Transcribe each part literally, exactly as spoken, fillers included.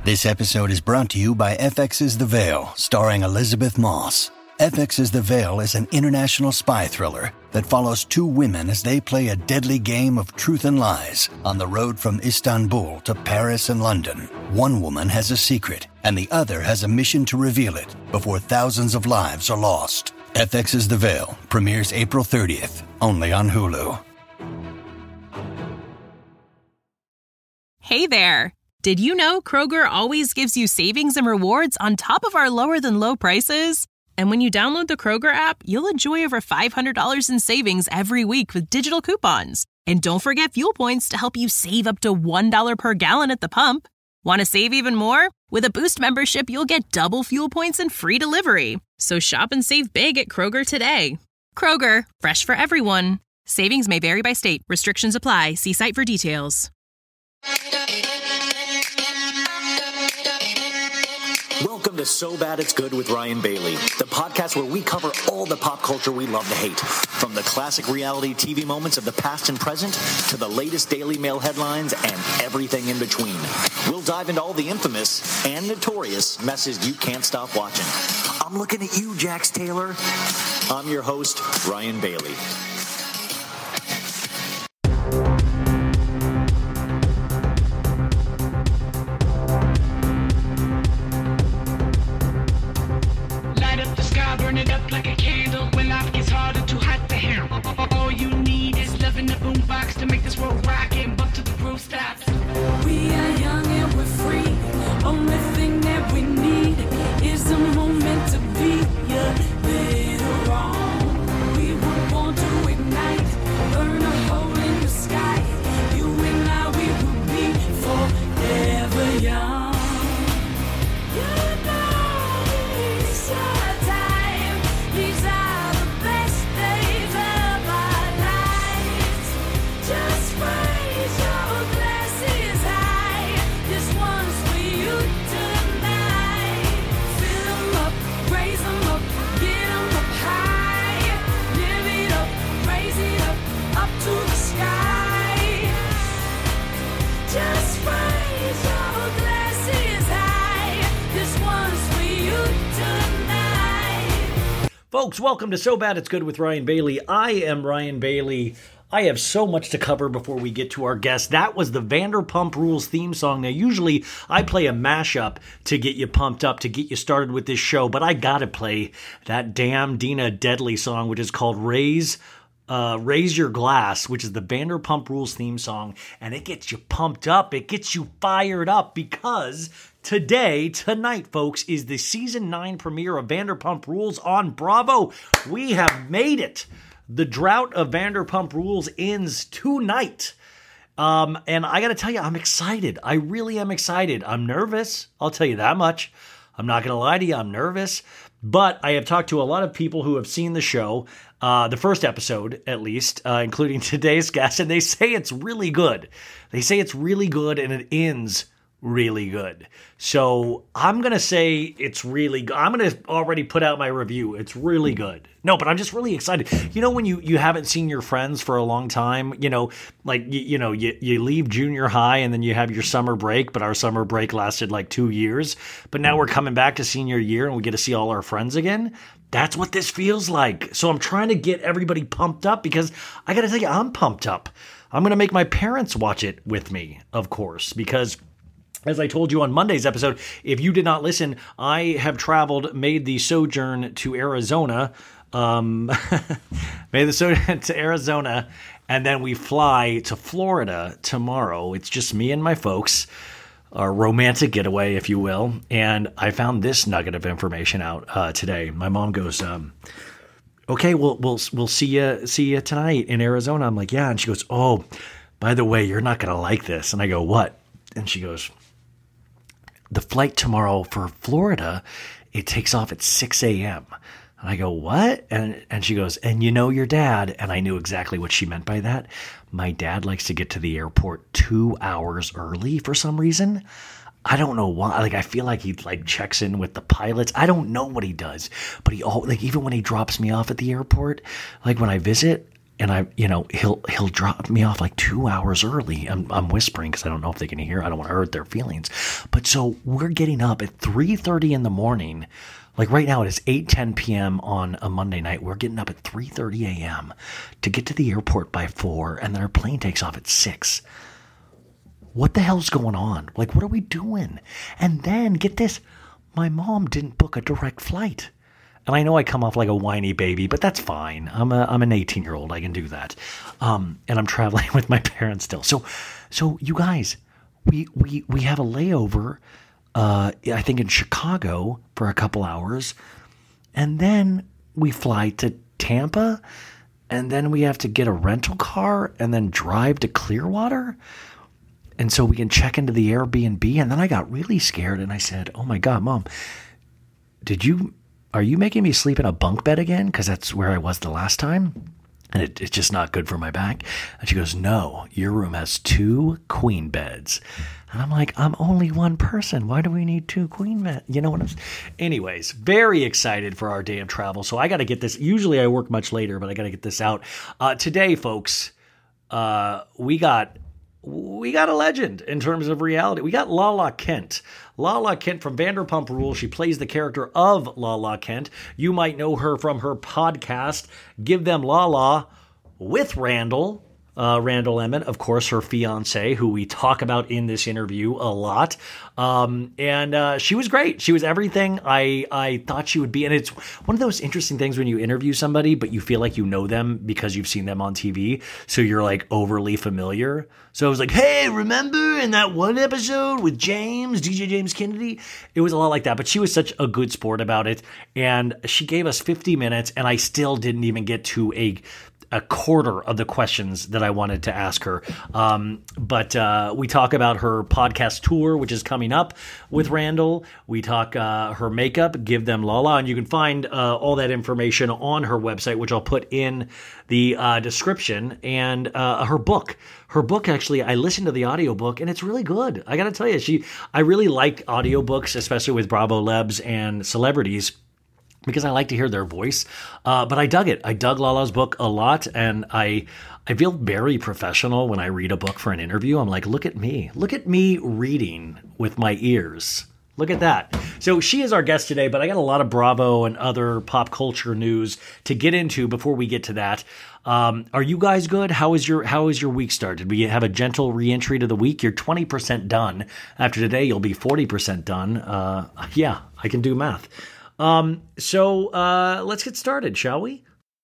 This episode is brought to you by F X's The Veil, starring Elizabeth Moss. F X's The Veil is an international spy thriller that follows two women as they play a deadly game of truth and lies on the road from Istanbul to Paris and London. One woman has a secret, and the other has a mission to reveal it before thousands of lives are lost. F X's The Veil premieres April thirtieth, only on Hulu. Hey there! Did you know Kroger always gives you savings and rewards on top of our lower-than-low prices? And when you download the Kroger app, you'll enjoy over five hundred dollars in savings every week with digital coupons. And don't forget fuel points to help you save up to one dollar per gallon at the pump. Want to save even more? With a Boost membership, you'll get double fuel points and free delivery. So shop and save big at Kroger today. Kroger, fresh for everyone. Savings may vary by state. Restrictions apply. See site for details. Welcome to So Bad It's Good with Ryan Bailey, the podcast where we cover all the pop culture we love to hate, from the classic reality T V moments of the past and present to the latest Daily Mail headlines and everything in between. We'll dive into all the infamous and notorious messes you can't stop watching. I'm looking at you, Jax Taylor. I'm your host, Ryan Bailey. Folks, welcome to So Bad It's Good with Ryan Bailey. I am Ryan Bailey. I have so much to cover before we get to our guest. That was the Vanderpump Rules theme song. Now, usually I play a mashup to get you pumped up, to get you started with this show, but I gotta play that damn Dina Deadly song, which is called Raise uh, Raise Your Glass, which is the Vanderpump Rules theme song, and it gets you pumped up. It gets you fired up because today, tonight, folks, is the season nine premiere of Vanderpump Rules on Bravo. We have made it. The drought of Vanderpump Rules ends tonight. Um, and I got to tell you, I'm excited. I really am excited. I'm nervous. I'll tell you that much. I'm not going to lie to you. I'm nervous. But I have talked to a lot of people who have seen the show, uh, the first episode at least, uh, including today's guest, and they say it's really good. They say it's really good and it ends really good. So I'm going to say it's really good. I'm going to already put out my review. It's really good. No, but I'm just really excited. You know, when you, you haven't seen your friends for a long time, you know, like, you, you know, you, you leave junior high and then you have your summer break, but our summer break lasted like two years. But now we're coming back to senior year and we get to see all our friends again. That's what this feels like. So I'm trying to get everybody pumped up because I got to tell you, I'm pumped up. I'm going to make my parents watch it with me, of course, because as I told you on Monday's episode, if you did not listen, I have traveled, made the sojourn to Arizona, um, made the sojourn to Arizona, and then we fly to Florida tomorrow. It's just me and my folks, a romantic getaway, if you will. And I found this nugget of information out uh, today. My mom goes, um, "Okay, we'll we'll we'll see you see you tonight in Arizona." I'm like, "Yeah," and she goes, "Oh, by the way, you're not gonna like this." And I go, "What?" And she goes, "The flight tomorrow for Florida, it takes off at six a.m. And I go, "What?" And and she goes, "And you know your dad." And I knew exactly what she meant by that. My dad likes to get to the airport two hours early for some reason. I don't know why. Like, I feel like he like checks in with the pilots. I don't know what he does, but he all like even when he drops me off at the airport, like when I visit, and I, you know, he'll he'll drop me off like two hours early. I'm, I'm whispering because I don't know if they can hear. I don't want to hurt their feelings. But so we're getting up at three thirty in the morning. Like right now it is eight ten p.m. on a Monday night. We're getting up at three thirty a.m. to get to the airport by four, and then our plane takes off at six. What the hell's going on? Like, what are we doing? And then, get this, my mom didn't book a direct flight. And I know I come off like a whiny baby, but that's fine. I'm a I'm an eighteen-year-old. I can do that. Um, and I'm traveling with my parents still. So, so you guys, we we we have a layover. Uh, I think in Chicago for a couple hours, and then we fly to Tampa, and then we have to get a rental car and then drive to Clearwater, and so we can check into the Airbnb. And then I got really scared, and I said, "Oh my God, Mom, did you?" Are you making me sleep in a bunk bed again? Because that's where I was the last time. And it, it's just not good for my back. And she goes, no, your room has two queen beds. And I'm like, I'm only one person. Why do we need two queen beds? You know what I'm saying? Anyways, very excited for our day of travel. So I got to get this. Usually I work much later, but I got to get this out. Uh, today, folks, uh, we got... We got a legend in terms of reality. We got Lala Kent. Lala Kent from Vanderpump Rules. She plays the character of Lala Kent. You might know her from her podcast, Give Them Lala, with Randall. Uh, Randall Emmett, of course, her fiance, who we talk about in this interview a lot. Um, and uh, she was great. She was everything I, I thought she would be. And it's one of those interesting things when you interview somebody, but you feel like you know them because you've seen them on T V. So you're like overly familiar. So I was like, hey, remember in that one episode with James, D J James Kennedy? It was a lot like that. But she was such a good sport about it. And she gave us fifty minutes, and I still didn't even get to a... a quarter of the questions that I wanted to ask her. Um, but uh, we talk about her podcast tour, which is coming up with Randall. We talk uh, her makeup, Give Them Lala, and you can find uh, all that information on her website, which I'll put in the uh, description, and uh, her book. Her book, actually, I listened to the audiobook, and it's really good. I got to tell you, she. I really like audiobooks, especially with Bravo Lebs and celebrities, because I like to hear their voice. Uh, but I dug it. I dug Lala's book a lot, and I I feel very professional when I read a book for an interview. I'm like, look at me. Look at me reading with my ears. Look at that. So she is our guest today, but I got a lot of Bravo and other pop culture news to get into before we get to that. Um, are you guys good? How is your How is your week started? Did we have a gentle reentry to the week? You're twenty percent done. After today, you'll be forty percent done. Uh, yeah, I can do math. Um, so, uh, let's get started, shall we?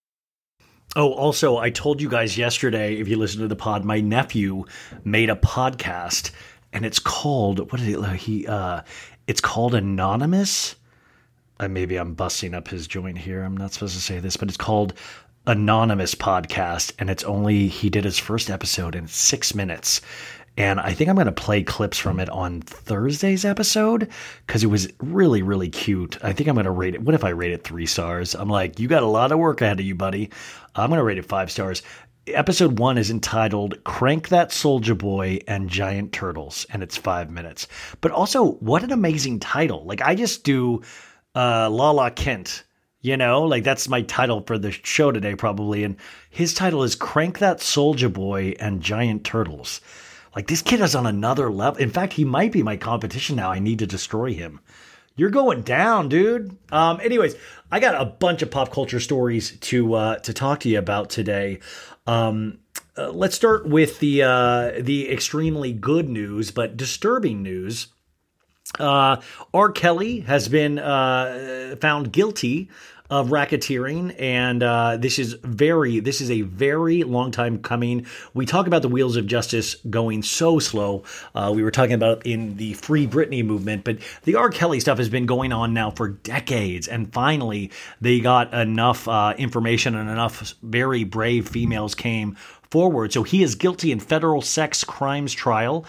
Oh, also, I told you guys yesterday, if you listen to the pod, my nephew made a podcast, and it's called, what is it? He, uh, it's called Anonymous. Uh, maybe I'm busting up his joint here. I'm not supposed to say this, but it's called Anonymous Podcast, and it's only, he did his first episode in six minutes. And I think I'm going to play clips from it on Thursday's episode because it was really, really cute. I think I'm going to rate it. What if I rate it three stars? I'm like, you got a lot of work ahead of you, buddy. I'm going to rate it five stars. Episode one is entitled Crank That Soulja Boy and Giant Turtles, and it's five minutes. But also, what an amazing title. Like, I just do uh, Lala Kent. You know, like that's my title for the show today, probably. And his title is Crank That Soulja Boy and Giant Turtles. Like, this kid is on another level. In fact, he might be my competition now. I need to destroy him. You're going down, dude. Um, anyways, I got a bunch of pop culture stories to uh, to talk to you about today. Um, uh, let's start with the uh, the extremely good news, but disturbing news. Uh, R. Kelly has been uh, found guilty of racketeering, and uh, this is very, this is a very long time coming. We talk about the wheels of justice going so slow. Uh, we were talking about in the Free Britney movement, but the R. Kelly stuff has been going on now for decades, and finally they got enough uh, information and enough very brave females came forward. So he is guilty in federal sex crimes trial.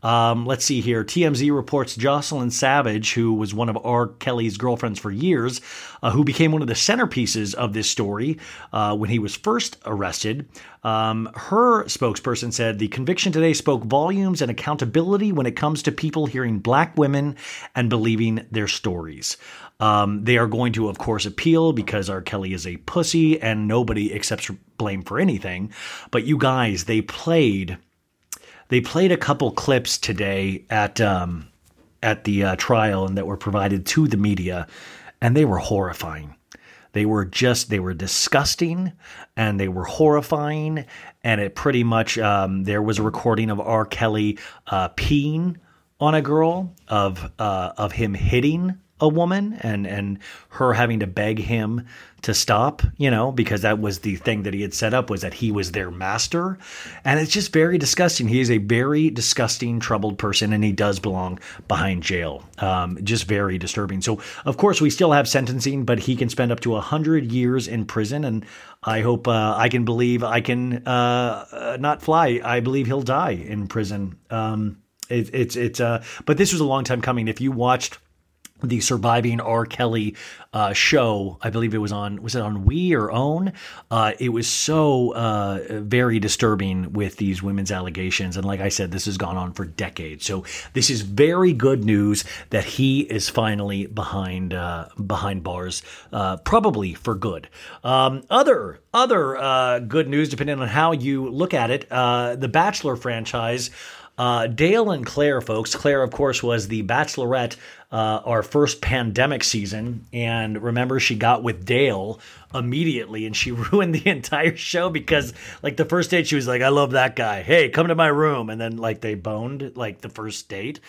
Um, let's see here. T M Z reports Jocelyn Savage, who was one of R. Kelly's girlfriends for years, uh, who became one of the centerpieces of this story uh, when he was first arrested. Um, her spokesperson said the conviction today spoke volumes and accountability when it comes to people hearing black women and believing their stories. Um, they are going to, of course, appeal because R. Kelly is a pussy and nobody accepts blame for anything. But you guys, they played, they played a couple clips today at um, at the uh, trial and that were provided to the media, and they were horrifying. They were just, they were disgusting and they were horrifying. And it pretty much, um, there was a recording of R. Kelly uh, peeing on a girl, of uh, of him hitting a woman and, and her having to beg him to stop, you know, because that was the thing that he had set up, was that he was their master. And it's just very disgusting. He is a very disgusting, troubled person, and he does belong behind jail. Um, just very disturbing. So, of course, we still have sentencing, but he can spend up to one hundred years in prison. And I hope uh, I can believe I can uh, uh, not fly. I believe he'll die in prison. Um, it, it's, it's, uh, but this was a long time coming. If you watched the Surviving R. Kelly uh, show, I believe it was on, was it on We or Own? Uh, it was so uh, very disturbing with these women's allegations. And like I said, this has gone on for decades. So this is very good news that he is finally behind uh, behind bars, uh, probably for good. Um, other other uh, good news, depending on how you look at it, uh, the Bachelor franchise. Uh, Dale and Claire, folks. Claire, of course, was the Bachelorette, uh, our first pandemic season. And remember, she got with Dale immediately and she ruined the entire show because, like, the first date, she was like, I love that guy. Hey, come to my room. And then, like, they boned, like, the first date.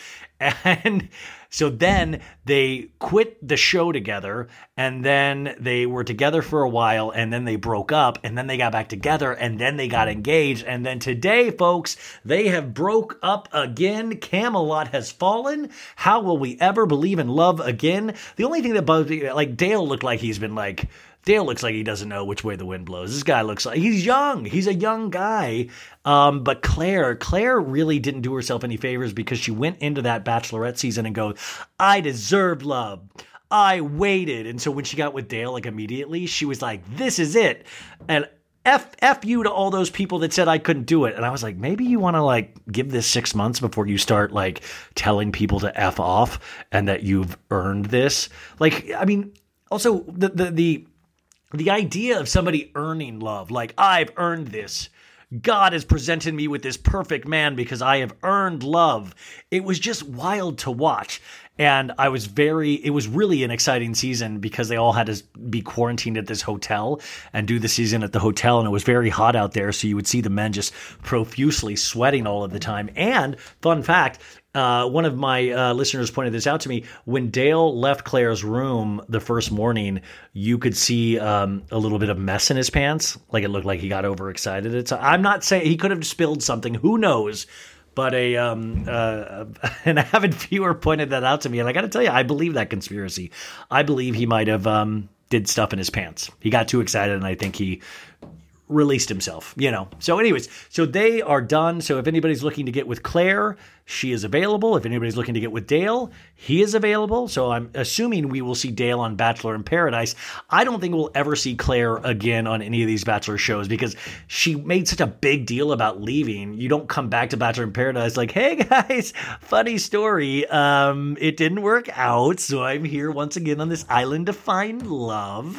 And so then they quit the show together, and then they were together for a while, and then they broke up, and then they got back together, and then they got engaged. And then today, folks, they have broke up again. Camelot has fallen. How will we ever believe in love again? The only thing that bugs me, like, Dale looked like he's been like, Dale looks like he doesn't know which way the wind blows. This guy looks like he's young. He's a young guy. Um, but Claire, Claire really didn't do herself any favors because she went into that Bachelorette season and goes, I deserved love. I waited. And so when she got with Dale, like immediately, she was like, this is it. And F, F you to all those people that said I couldn't do it. And I was like, maybe you want to like give this six months before you start like telling people to F off and that you've earned this. Like, I mean, also the, the, the, The idea of somebody earning love, like, I've earned this. God has presented me with this perfect man because I have earned love. It was just wild to watch. And I was very, it was really an exciting season because they all had to be quarantined at this hotel and do the season at the hotel. And it was very hot out there. So you would see the men just profusely sweating all of the time. And fun fact, Uh, one of my uh, listeners pointed this out to me. When Dale left Claire's room the first morning, you could see um, a little bit of mess in his pants. Like it looked like he got overexcited. It's, I'm not saying he could have spilled something. Who knows? But a um, uh, an avid viewer pointed that out to me. And I got to tell you, I believe that conspiracy. I believe he might have um, did stuff in his pants. He got too excited, and I think he released himself, you know. So anyways, so they are done. So if anybody's looking to get with Claire, she is available. If anybody's looking to get with Dale, he is available. So I'm assuming we will see Dale on Bachelor in Paradise. I don't think we'll ever see Claire again on any of these Bachelor shows because she made such a big deal about leaving. You don't come back to Bachelor in Paradise like, hey guys, funny story. Um, it didn't work out. So I'm here once again on this island to find love.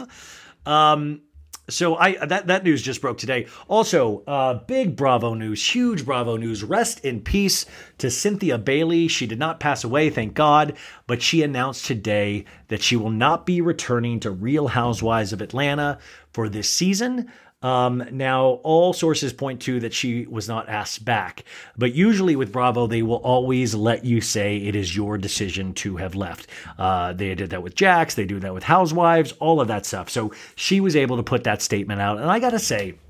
Um, So I that, that news just broke today. Also, uh, big Bravo news, huge Bravo news. Rest in peace to Cynthia Bailey. She did not pass away, thank God, but she announced today that she will not be returning to Real Housewives of Atlanta for this season. Um, now, all sources point to that she was not asked back, but usually with Bravo, they will always let you say it is your decision to have left. Uh, they did that with Jax. They do that with Housewives, all of that stuff. So she was able to put that statement out. And I got to say,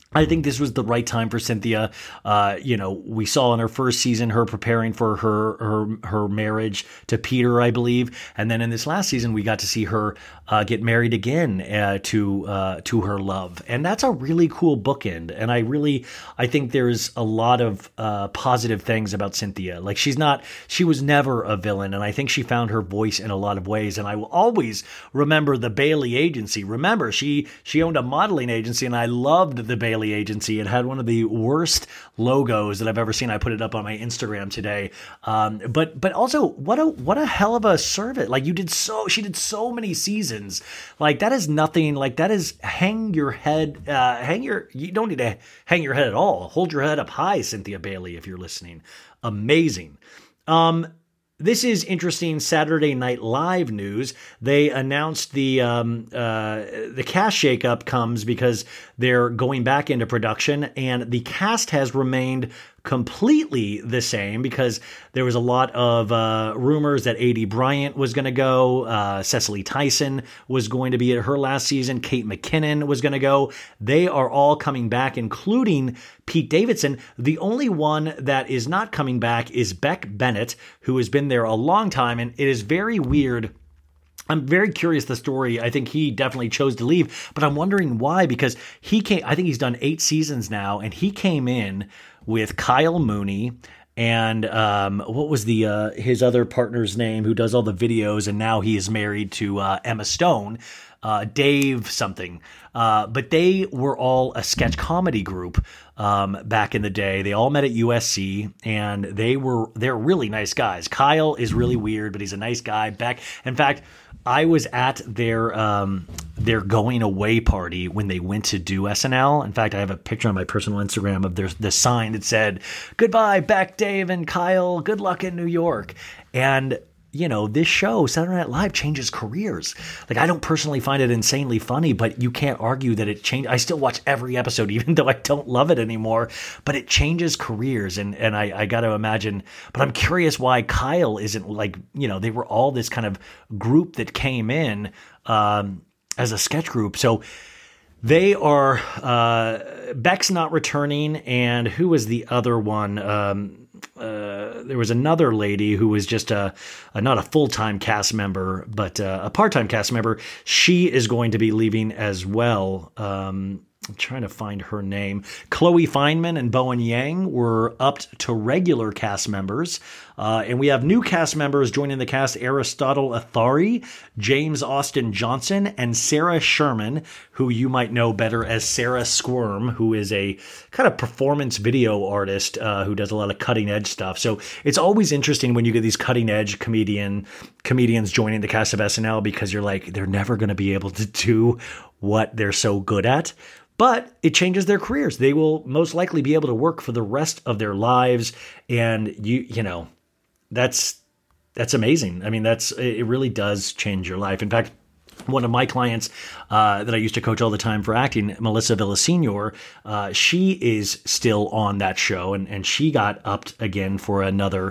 I think this was the right time for Cynthia. Uh, you know, we saw in her first season her preparing for her her her marriage to Peter, I believe, and then in this last season we got to see her uh, get married again uh, to uh, to her love, and that's a really cool bookend. And I really, I think there's a lot of uh, positive things about Cynthia. Like she's not, she was never a villain, and I think she found her voice in a lot of ways. And I will always remember the Bailey Agency. Remember, she she owned a modeling agency, and I loved the Bailey Agency. It had one of the worst logos that I've ever seen. I put it up on my Instagram today. Um, but but also, what a what a hell of a servant! Like you did so, she did so many seasons. Like that is nothing. Like that is hang your head, uh, hang your. You don't need to hang your head at all. Hold your head up high, Cynthia Bailey, if you're listening. Amazing. Um, This is interesting Saturday Night Live news. They announced the um, uh, the cast shakeup comes because they're going back into production, and the cast has remained completely the same because there was a lot of uh, rumors that A D Bryant was going to go, uh, Cecily Tyson was going to be at her last season, Kate McKinnon was going to go. They are all coming back, including Pete Davidson. The only one that is not coming back is Beck Bennett, who has been there a long time, and it is very weird. I'm very curious the story. I think he definitely chose to leave, but I'm wondering why, because he came, I think he's done eight seasons now, and he came in with Kyle Mooney and um, what was the uh, his other partner's name who does all the videos, and now he is married to uh, Emma Stone, uh, Dave something. Uh, but they were all a sketch comedy group um, back in the day. They all met at U S C, and they were they're really nice guys. Kyle is really weird, but he's a nice guy. Beck, in fact, I was at their um, their going away party when they went to do S N L. In fact, I have a picture on my personal Instagram of their the sign that said, "Goodbye, Beck, Dave, and Kyle. Good luck in New York." And you know, this show, Saturday Night Live, changes careers. Like, I don't personally find it insanely funny, but you can't argue that it changed. I still watch every episode, even though I don't love it anymore, but it changes careers. And, and I, I got to imagine, but I'm curious why Kyle isn't like, you know, they were all this kind of group that came in um, as a sketch group. So they are, uh, Beck's not returning. And who was the other one? Um, Uh, there was another lady who was just a, a not a full-time cast member, but uh, a part-time cast member. She is going to be leaving as well. Um, I'm trying to find her name. Chloe Fineman and Bowen Yang were upped to regular cast members. Uh, and we have new cast members joining the cast: Aristotle Athari, James Austin Johnson, and Sarah Sherman, who you might know better as Sarah Squirm, who is a kind of performance video artist uh, who does a lot of cutting edge stuff. So it's always interesting when you get these cutting edge comedian comedians joining the cast of S N L, because you're like, they're never going to be able to do what they're so good at. But it changes their careers. They will most likely be able to work for the rest of their lives. And you, you know, that's, that's amazing. I mean, that's, it really does change your life. In fact, one of my clients uh, that I used to coach all the time for acting, Melissa Villasenor, uh, she is still on that show, and, and she got upped again for another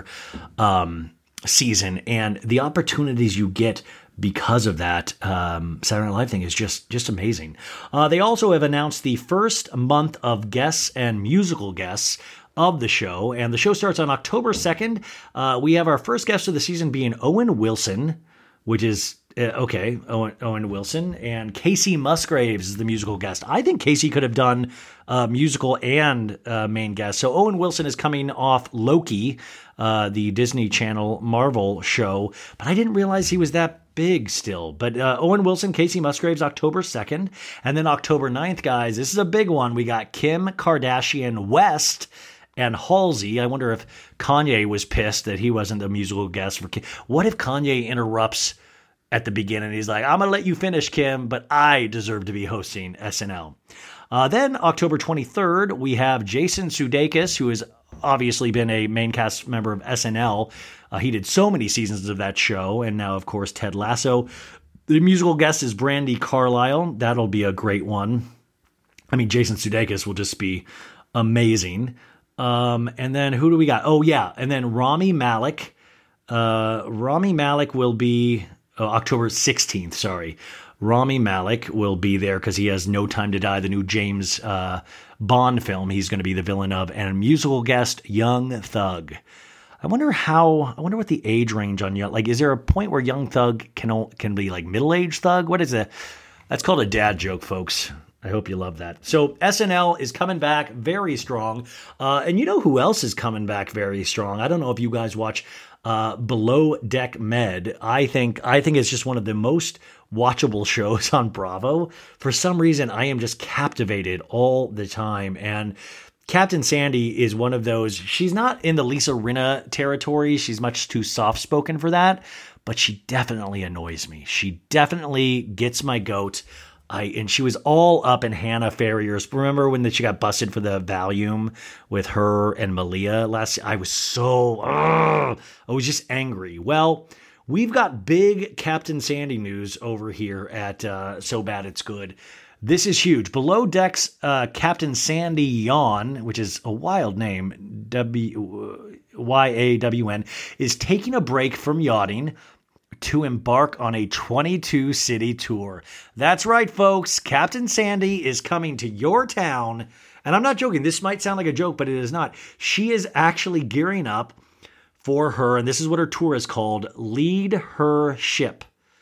um, season. And the opportunities you get because of that um, Saturday Night Live thing is just just amazing. Uh, they also have announced the first month of guests and musical guests of the show, and the show starts on October second. Uh, we have our first guest of the season being Owen Wilson, which is uh, okay, Owen, Owen Wilson, and Casey Musgraves is the musical guest. I think Casey could have done uh, musical and uh, main guest. So Owen Wilson is coming off Loki, uh, the Disney Channel Marvel show, but I didn't realize he was that big still. But uh, Owen Wilson, Casey Musgraves, October second. And then October ninth, guys, this is a big one. We got Kim Kardashian West and Halsey. I wonder if Kanye was pissed that he wasn't the musical guest for Kim. What if Kanye interrupts at the beginning? He's like, I'm going to let you finish, Kim, but I deserve to be hosting S N L. Uh, then October twenty-third, we have Jason Sudeikis, who has obviously been a main cast member of S N L. Uh, he did so many seasons of that show, and now, of course, Ted Lasso. The musical guest is Brandi Carlile. That'll be a great one. I mean, Jason Sudeikis will just be amazing. Um, and then who do we got? Oh, yeah, and then Rami Malek. Uh, Rami Malek will be oh, October sixteenth, sorry. Rami Malek will be there because he has No Time to Die, the new James uh, Bond film he's going to be the villain of, and a musical guest, Young Thug. I wonder how, I wonder what the age range on Young, like, is there a point where Young Thug can can be like middle-aged Thug? What is it? That's called a dad joke, folks. I hope you love that. So S N L is coming back very strong. Uh, and you know who else is coming back very strong? I don't know if you guys watch uh, Below Deck Med. I think I think it's just one of the most watchable shows on Bravo. For some reason, I am just captivated all the time. And Captain Sandy is one of those. She's not in the Lisa Rinna territory. She's much too soft-spoken for that. But she definitely annoys me. She definitely gets my goat. I and she was all up in Hannah Ferrier's. Remember when she got busted for the Valium with her and Malia last? I was so, ugh, I was just angry. Well, we've got big Captain Sandy news over here at uh, So Bad It's Good. This is huge. Below Deck's uh, Captain Sandy Yawn, which is a wild name, W Y A W N, is taking a break from yachting to embark on a twenty-two city tour. That's right, folks. Captain Sandy is coming to your town. And I'm not joking. This might sound like a joke, but it is not. She is actually gearing up for her, and this is what her tour is called, Lead Her Ship.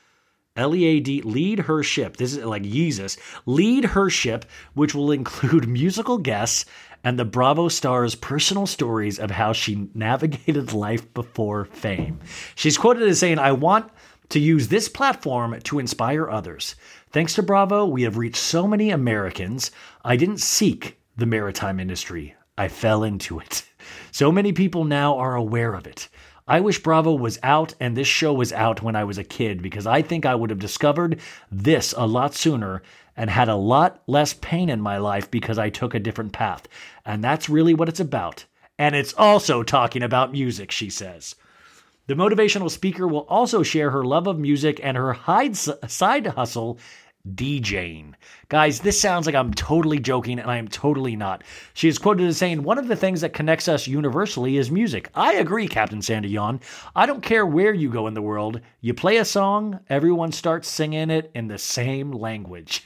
L E A D, Lead Her Ship. This is like Jesus. Lead Her Ship, which will include musical guests and the Bravo star's personal stories of how she navigated life before fame. She's quoted as saying, "I want to use this platform to inspire others. Thanks to Bravo, we have reached so many Americans. I didn't seek the maritime industry. I fell into it. So many people now are aware of it. I wish Bravo was out and this show was out when I was a kid, because I think I would have discovered this a lot sooner and had a lot less pain in my life because I took a different path. And that's really what it's about. And it's also talking about music," she says. The motivational speaker will also share her love of music and her hide side hustle, DJing. Guys, this sounds like I'm totally joking, and I am totally not. She is quoted as saying, "One of the things that connects us universally is music." I agree, Captain Sandy Yawn. I don't care where you go in the world. You play a song, everyone starts singing it in the same language.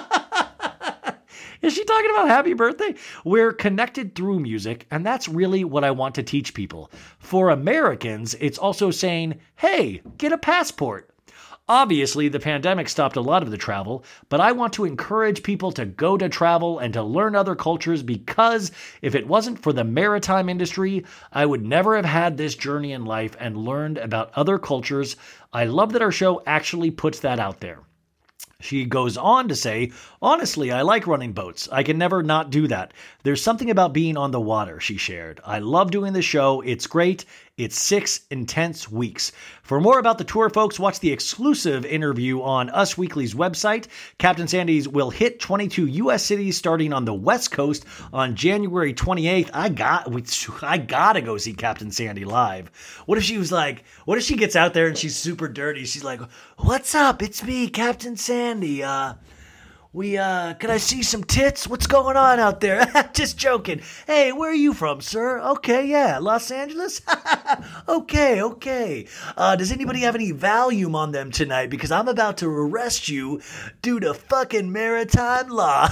Is she talking about Happy Birthday? We're connected through music, and that's really what I want to teach people. For Americans, it's also saying, hey, get a passport. Obviously, the pandemic stopped a lot of the travel, but I want to encourage people to go to travel and to learn other cultures, because if it wasn't for the maritime industry, I would never have had this journey in life and learned about other cultures. I love that our show actually puts that out there. She goes on to say, "Honestly, I like running boats. I can never not do that. There's something about being on the water," she shared. "I love doing the show. It's great. It's six intense weeks." For more about the tour, folks, watch the exclusive interview on Us Weekly's website. Captain Sandy's will hit twenty-two U S cities starting on the West Coast on January twenty-eighth. I got, I gotta go see Captain Sandy live. What if she was like, what if she gets out there and she's super dirty? She's like, "What's up? It's me, Captain Sandy. Uh, We, uh, can I see some tits? What's going on out there?" Just joking. "Hey, where are you from, sir?" "Okay, yeah, Los Angeles?" okay, okay. Uh, does anybody have any Valium on them tonight? Because I'm about to arrest you due to fucking maritime law."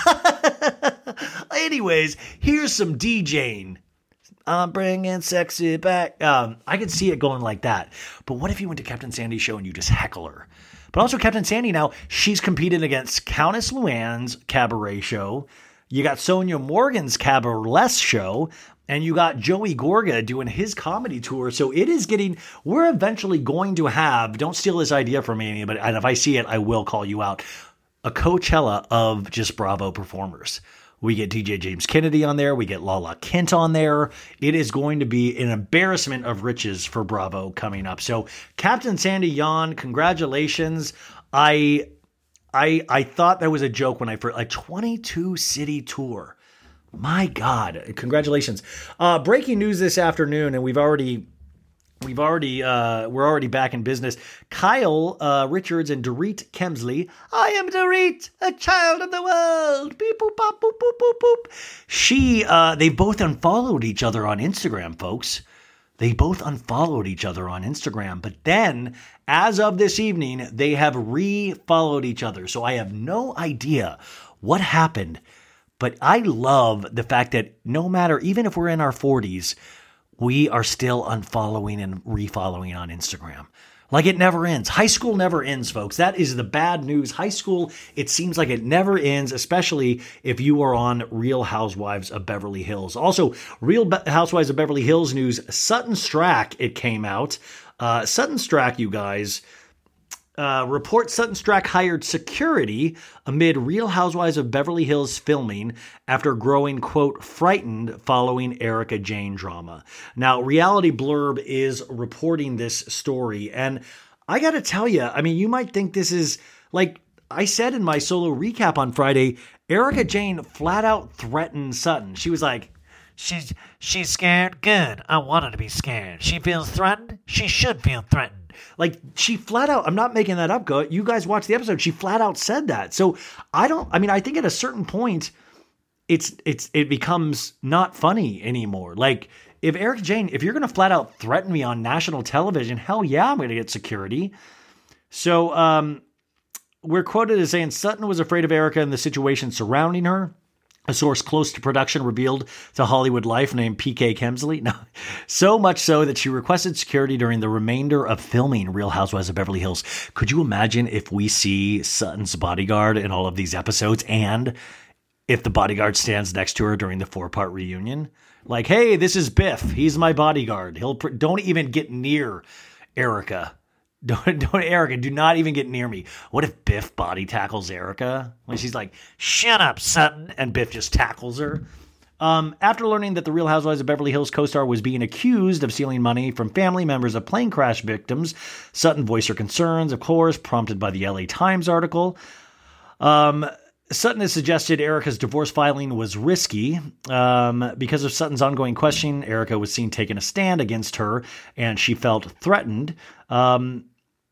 Anyways, here's some DJing. "I'm bringing sexy back." Um, I can see it going like that. But what if you went to Captain Sandy's show and you just heckle her? But also Captain Sandy now, she's competed against Countess Luann's cabaret show. You got Sonia Morgan's cabaret show. And you got Joey Gorga doing his comedy tour. So it is getting, we're eventually going to have, don't steal this idea from me, but and if I see it, I will call you out, a Coachella of just Bravo performers. We get D J James Kennedy on there. We get Lala Kent on there. It is going to be an embarrassment of riches for Bravo coming up. So Captain Sandy Yawn, congratulations. I I I thought that was a joke when I first, a twenty-two city tour. My God, congratulations. Uh, breaking news this afternoon, and we've already... We've already, uh, we're already back in business. Kyle uh, Richards and Dorit Kemsley. "I am Dorit, a child of the world. Beep, boop, bop, boop, boop, boop, boop." She, uh, they both unfollowed each other on Instagram, folks. They both unfollowed each other on Instagram. But then, as of this evening, they have re-followed each other. So I have no idea what happened But I love the fact that no matter, even if we're in our forties, we are still unfollowing and refollowing on Instagram. Like it never ends. High school never ends, folks. That is the bad news. High school, it seems like it never ends, especially if you are on Real Housewives of Beverly Hills. Also, Real Be- Housewives of Beverly Hills news, Sutton Stracke, it came out. Uh, Sutton Stracke, you guys, uh, report Sutton Stracke hired security amid Real Housewives of Beverly Hills filming after growing, quote, frightened following Erika Jayne drama. Now, Reality Blurb is reporting this story, and I got to tell you, I mean, you might think this is, like I said in my solo recap on Friday, Erika Jayne flat out threatened Sutton. She was like, She's she's scared? Good. I want her to be scared. She feels threatened? She should feel threatened. Like, she flat out, I'm not making that up, go. You guys watch the episode. She flat out said that. So I don't, I mean, I think at a certain point, it's, it's, it becomes not funny anymore. Like, if Erika Jayne, if you're going to flat out threaten me on national television, hell yeah, I'm going to get security. So, um, we're quoted as saying Sutton was afraid of Erika and the situation surrounding her. A source close to production revealed to Hollywood Life named P K Kemsley. No, so much so that she requested security during the remainder of filming Real Housewives of Beverly Hills. Could you imagine if we see Sutton's bodyguard in all of these episodes, and if the bodyguard stands next to her during the four-part reunion? Like, hey, this is Biff. He's my bodyguard. He'll don't even get near Erika. Don't, don't, Erika, do not even get near me. What if Biff body tackles Erika when she's like, shut up, Sutton, and Biff just tackles her? Um, after learning that the Real Housewives of Beverly Hills co-star was being accused of stealing money from family members of plane crash victims, Sutton voiced her concerns, of course, prompted by the L A Times article. Um, Sutton has suggested Erika's divorce filing was risky. Um, because of Sutton's ongoing questioning, Erika was seen taking a stand against her, and she felt threatened. Um,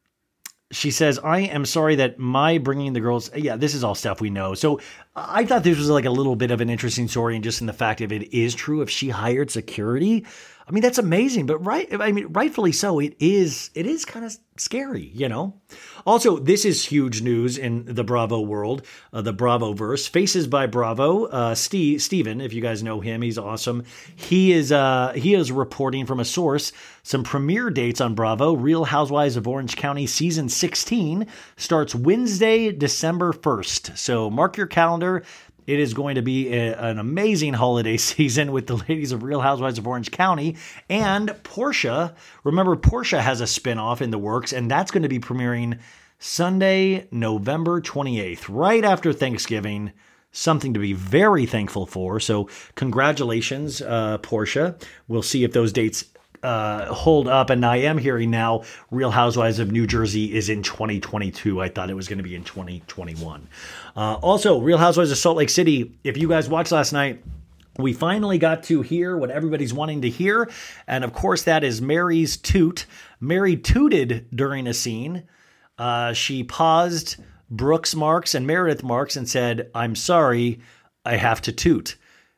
she says, I am sorry that my bringing the girls... Yeah, this is all stuff we know. So I thought this was like a little bit of an interesting story, and just in the fact if it is true, if she hired security... I mean, that's amazing, but right, I mean, rightfully so. It is, it is kind of scary, you know? Also, this is huge news in the Bravo world, uh, the Bravo-verse. Faces by Bravo, uh, Steve, Steven, if you guys know him, he's awesome. He is, uh, he is reporting from a source some premiere dates on Bravo. Real Housewives of Orange County season sixteen starts Wednesday, December first. So mark your calendar. It is going to be a, an amazing holiday season with the ladies of Real Housewives of Orange County and Portia. Remember, Portia has a spinoff in the works, and that's going to be premiering Sunday, November twenty-eighth, right after Thanksgiving. Something to be very thankful for. So congratulations, uh, Portia. We'll see if those dates Uh, hold up, and I am hearing now Real Housewives of New Jersey is in twenty twenty-two. I thought it was going to be in twenty twenty-one. Uh, also, Real Housewives of Salt Lake City, if you guys watched last night, we finally got to hear what everybody's wanting to hear, and of course that is Mary's toot. Mary tooted during a scene. Uh, she paused Brooks Marks and Meredith Marks and said, I'm sorry, I have to toot.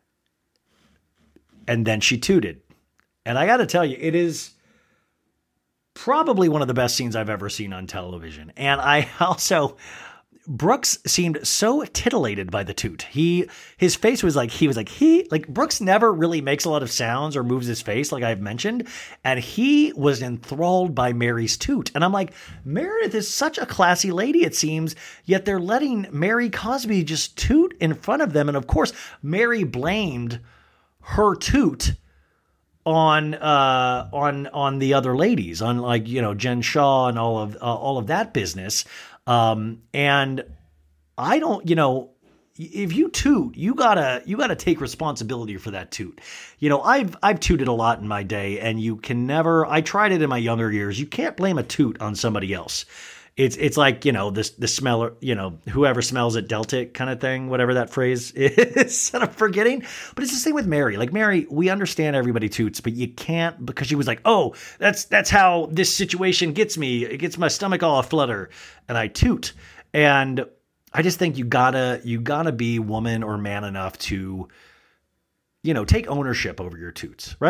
And then she tooted. And I got to tell you, it is probably one of the best scenes I've ever seen on television. And I also, Brooks seemed so titillated by the toot. He, his face was like, he was like, he, like Brooks never really makes a lot of sounds or moves his face, like I've mentioned. And he was enthralled by Mary's toot. And I'm like, Meredith is such a classy lady, it seems, yet they're letting Mary Cosby just toot in front of them. And of course, Mary blamed her toot on uh on on the other ladies, on like, you know, Jen Shaw and all of uh, all of that business. Um and I don't, you know, if you toot, you gotta you gotta take responsibility for that toot. You know, I've I've tooted a lot in my day, and you can never, I tried it in my younger years, you can't blame a toot on somebody else. It's it's like, you know, this the smeller, you know, whoever smells it dealt it kind of thing, whatever that phrase is that I'm forgetting. But it's the same with Mary. Like, Mary, we understand everybody toots, but you can't, because she was like, oh, that's that's how this situation gets me. It gets my stomach all aflutter, and I toot. And I just think you gotta you gotta be woman or man enough to, you know, take ownership over your toots, right?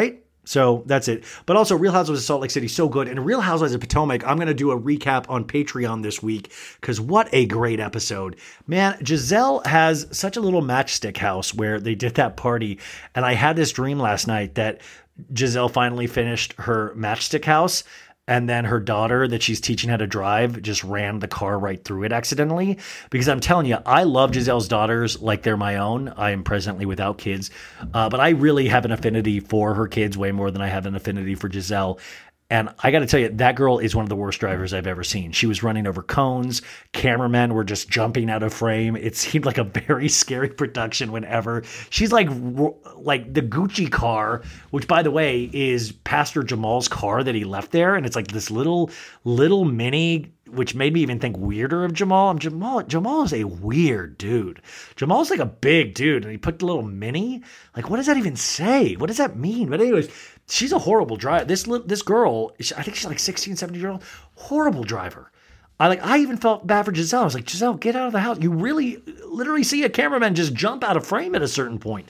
So that's it. But also Real Housewives of Salt Lake City, so good. And Real Housewives of Potomac, I'm going to do a recap on Patreon this week because what a great episode. Man, Giselle has such a little matchstick house where they did that party. And I had this dream last night that Giselle finally finished her matchstick house. And then her daughter that she's teaching how to drive just ran the car right through it accidentally. Because I'm telling you, I love Giselle's daughters like they're my own. I am presently without kids. Uh, but I really have an affinity for her kids way more than I have an affinity for Giselle. And I got to tell you, that girl is one of the worst drivers I've ever seen. She was running over cones. Cameramen were just jumping out of frame. It seemed like a very scary production whenever. She's like like the Gucci car, which, by the way, is Pastor Jamal's car that he left there. And it's like this little, little mini, which made me even think weirder of Jamal. I'm Jamal. Jamal is a weird dude. Jamal's like a big dude. And he put the little mini. Like, what does that even say? What does that mean? But anyways, she's a horrible driver. This this girl, I think she's like sixteen, seventeen year old, horrible driver. I like. I even felt bad for Giselle. I was like, Giselle, get out of the house. You really, literally see a cameraman just jump out of frame at a certain point.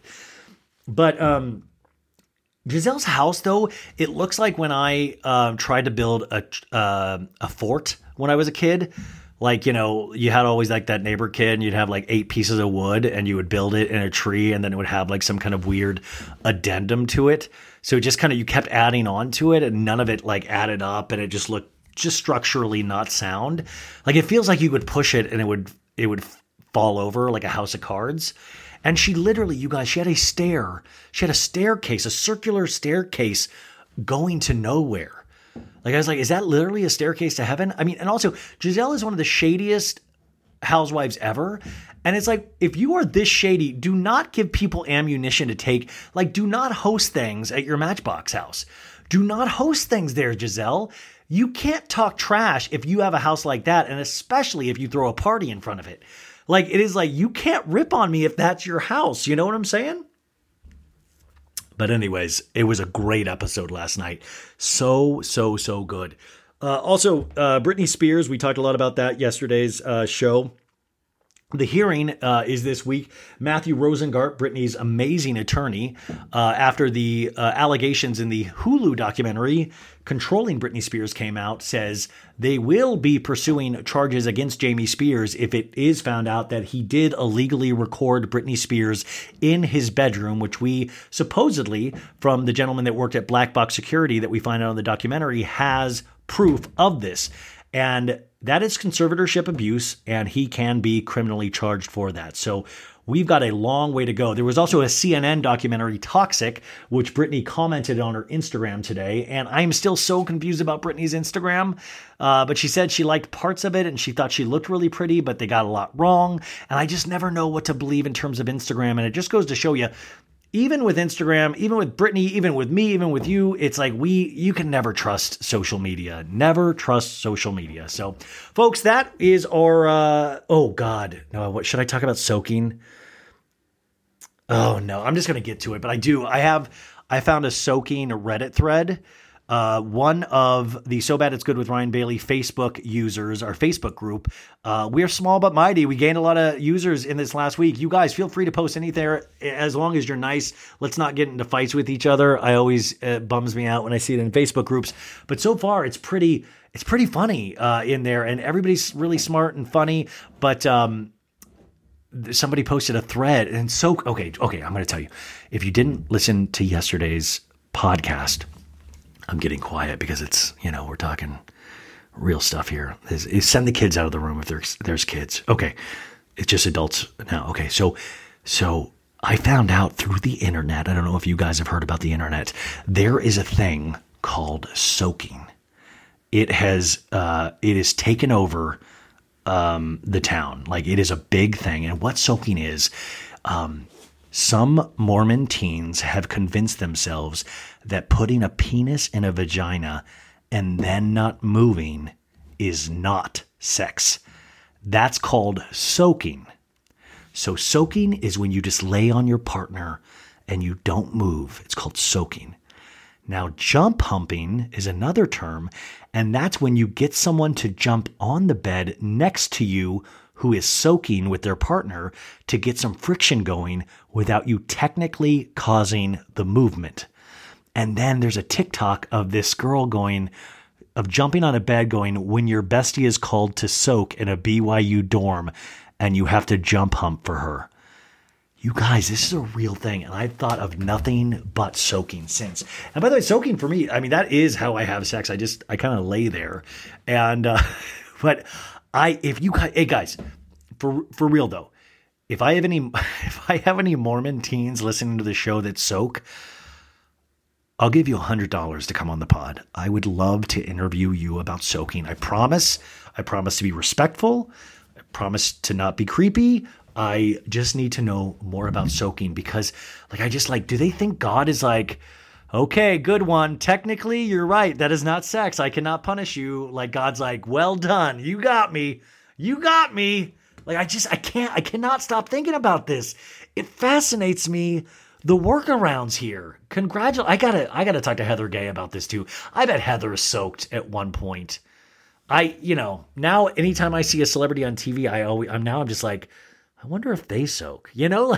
But um, Giselle's house, though, it looks like when I um, tried to build a uh, a fort when I was a kid. Like, you know, you had always like that neighbor kid and you'd have like eight pieces of wood and you would build it in a tree and then it would have like some kind of weird addendum to it. So just kind of, you kept adding on to it and none of it like added up and it just looked just structurally not sound. Like it feels like you would push it and it would, it would fall over like a house of cards. And she literally, you guys, she had a stair. She had a staircase, a circular staircase going to nowhere. Like, I was like, is that literally a staircase to heaven? I mean, and also, Giselle is one of the shadiest housewives ever. And it's like, if you are this shady, do not give people ammunition to take. Like, do not host things at your Matchbox house. Do not host things there, Giselle. You can't talk trash if you have a house like that, and especially if you throw a party in front of it. Like, it is like, you can't rip on me if that's your house. You know what I'm saying? But anyways, it was a great episode last night. So, so, so good. Uh, also, uh, Britney Spears, we talked a lot about that yesterday's uh, show. The hearing uh, is this week. Matthew Rosengart, Britney's amazing attorney, uh, after the uh, allegations in the Hulu documentary Controlling Britney Spears came out, says they will be pursuing charges against Jamie Spears if it is found out that he did illegally record Britney Spears in his bedroom, which we supposedly, from the gentleman that worked at Black Box Security that we find out in the documentary, has proof of this. And that is conservatorship abuse, and he can be criminally charged for that. So we've got a long way to go. There was also a C N N documentary, Toxic, which Britney commented on her Instagram today. And I'm still so confused about Britney's Instagram. Uh, but she said she liked parts of it and she thought she looked really pretty, but they got a lot wrong. And I just never know what to believe in terms of Instagram. And it just goes to show you, even with Instagram, even with Britney, even with me, even with you, it's like we, you can never trust social media. Never trust social media. So, folks, that is our, uh, oh God, no, what should I talk about soaking? Oh no, I'm just going to get to it, but I do. I have, I found a soaking Reddit thread. Uh, one of the So Bad It's Good with Ryan Bailey Facebook users, our Facebook group. Uh, we're small but mighty. We gained a lot of users in this last week. You guys feel free to post anything as long as you're nice. Let's not get into fights with each other. I always, uh, bums me out when I see it in Facebook groups, but so far it's pretty, it's pretty funny, uh, in there, and everybody's really smart and funny, but, um, somebody posted a thread and so, okay, okay. I'm going to tell you, if you didn't listen to yesterday's podcast, I'm getting quiet because it's, you know, we're talking real stuff here. Is, is send the kids out of the room if there's, there's kids. Okay. It's just adults now. Okay. So, so I found out through the internet, I don't know if you guys have heard about the internet, there is a thing called soaking. It has, uh, it has taken over, um, the town. Like, it is a big thing. And what soaking is, um, some Mormon teens have convinced themselves that putting a penis in a vagina and then not moving is not sex. That's called soaking. So soaking is when you just lay on your partner and you don't move. It's called soaking. Now, jump humping is another term, and that's when you get someone to jump on the bed next to you who is soaking with their partner to get some friction going without you technically causing the movement. And then there's a TikTok of this girl going, of jumping on a bed going, when your bestie is called to soak in a B Y U dorm and you have to jump hump for her. You guys, this is a real thing. And I've thought of nothing but soaking since. And by the way, soaking for me, I mean, that is how I have sex. I just, I kind of lay there. And, uh, but I, if you guys, hey guys, for, for real though, if I have any, if I have any Mormon teens listening to the show that soak, I'll give you a hundred dollars to come on the pod. I would love to interview you about soaking. I promise. I promise to be respectful. I promise to not be creepy. I just need to know more about soaking because, like, I just like, do they think God is like, okay, good one. Technically, you're right. That is not sex. I cannot punish you. Like, God's like, well done. You got me. You got me. Like, I just, I can't, I cannot stop thinking about this. It fascinates me. The workarounds here. Congratulations. I gotta, I gotta talk to Heather Gay about this too. I bet Heather soaked at one point. I, you know, now anytime I see a celebrity on T V, I always, I'm now I'm just like, I wonder if they soak, you know,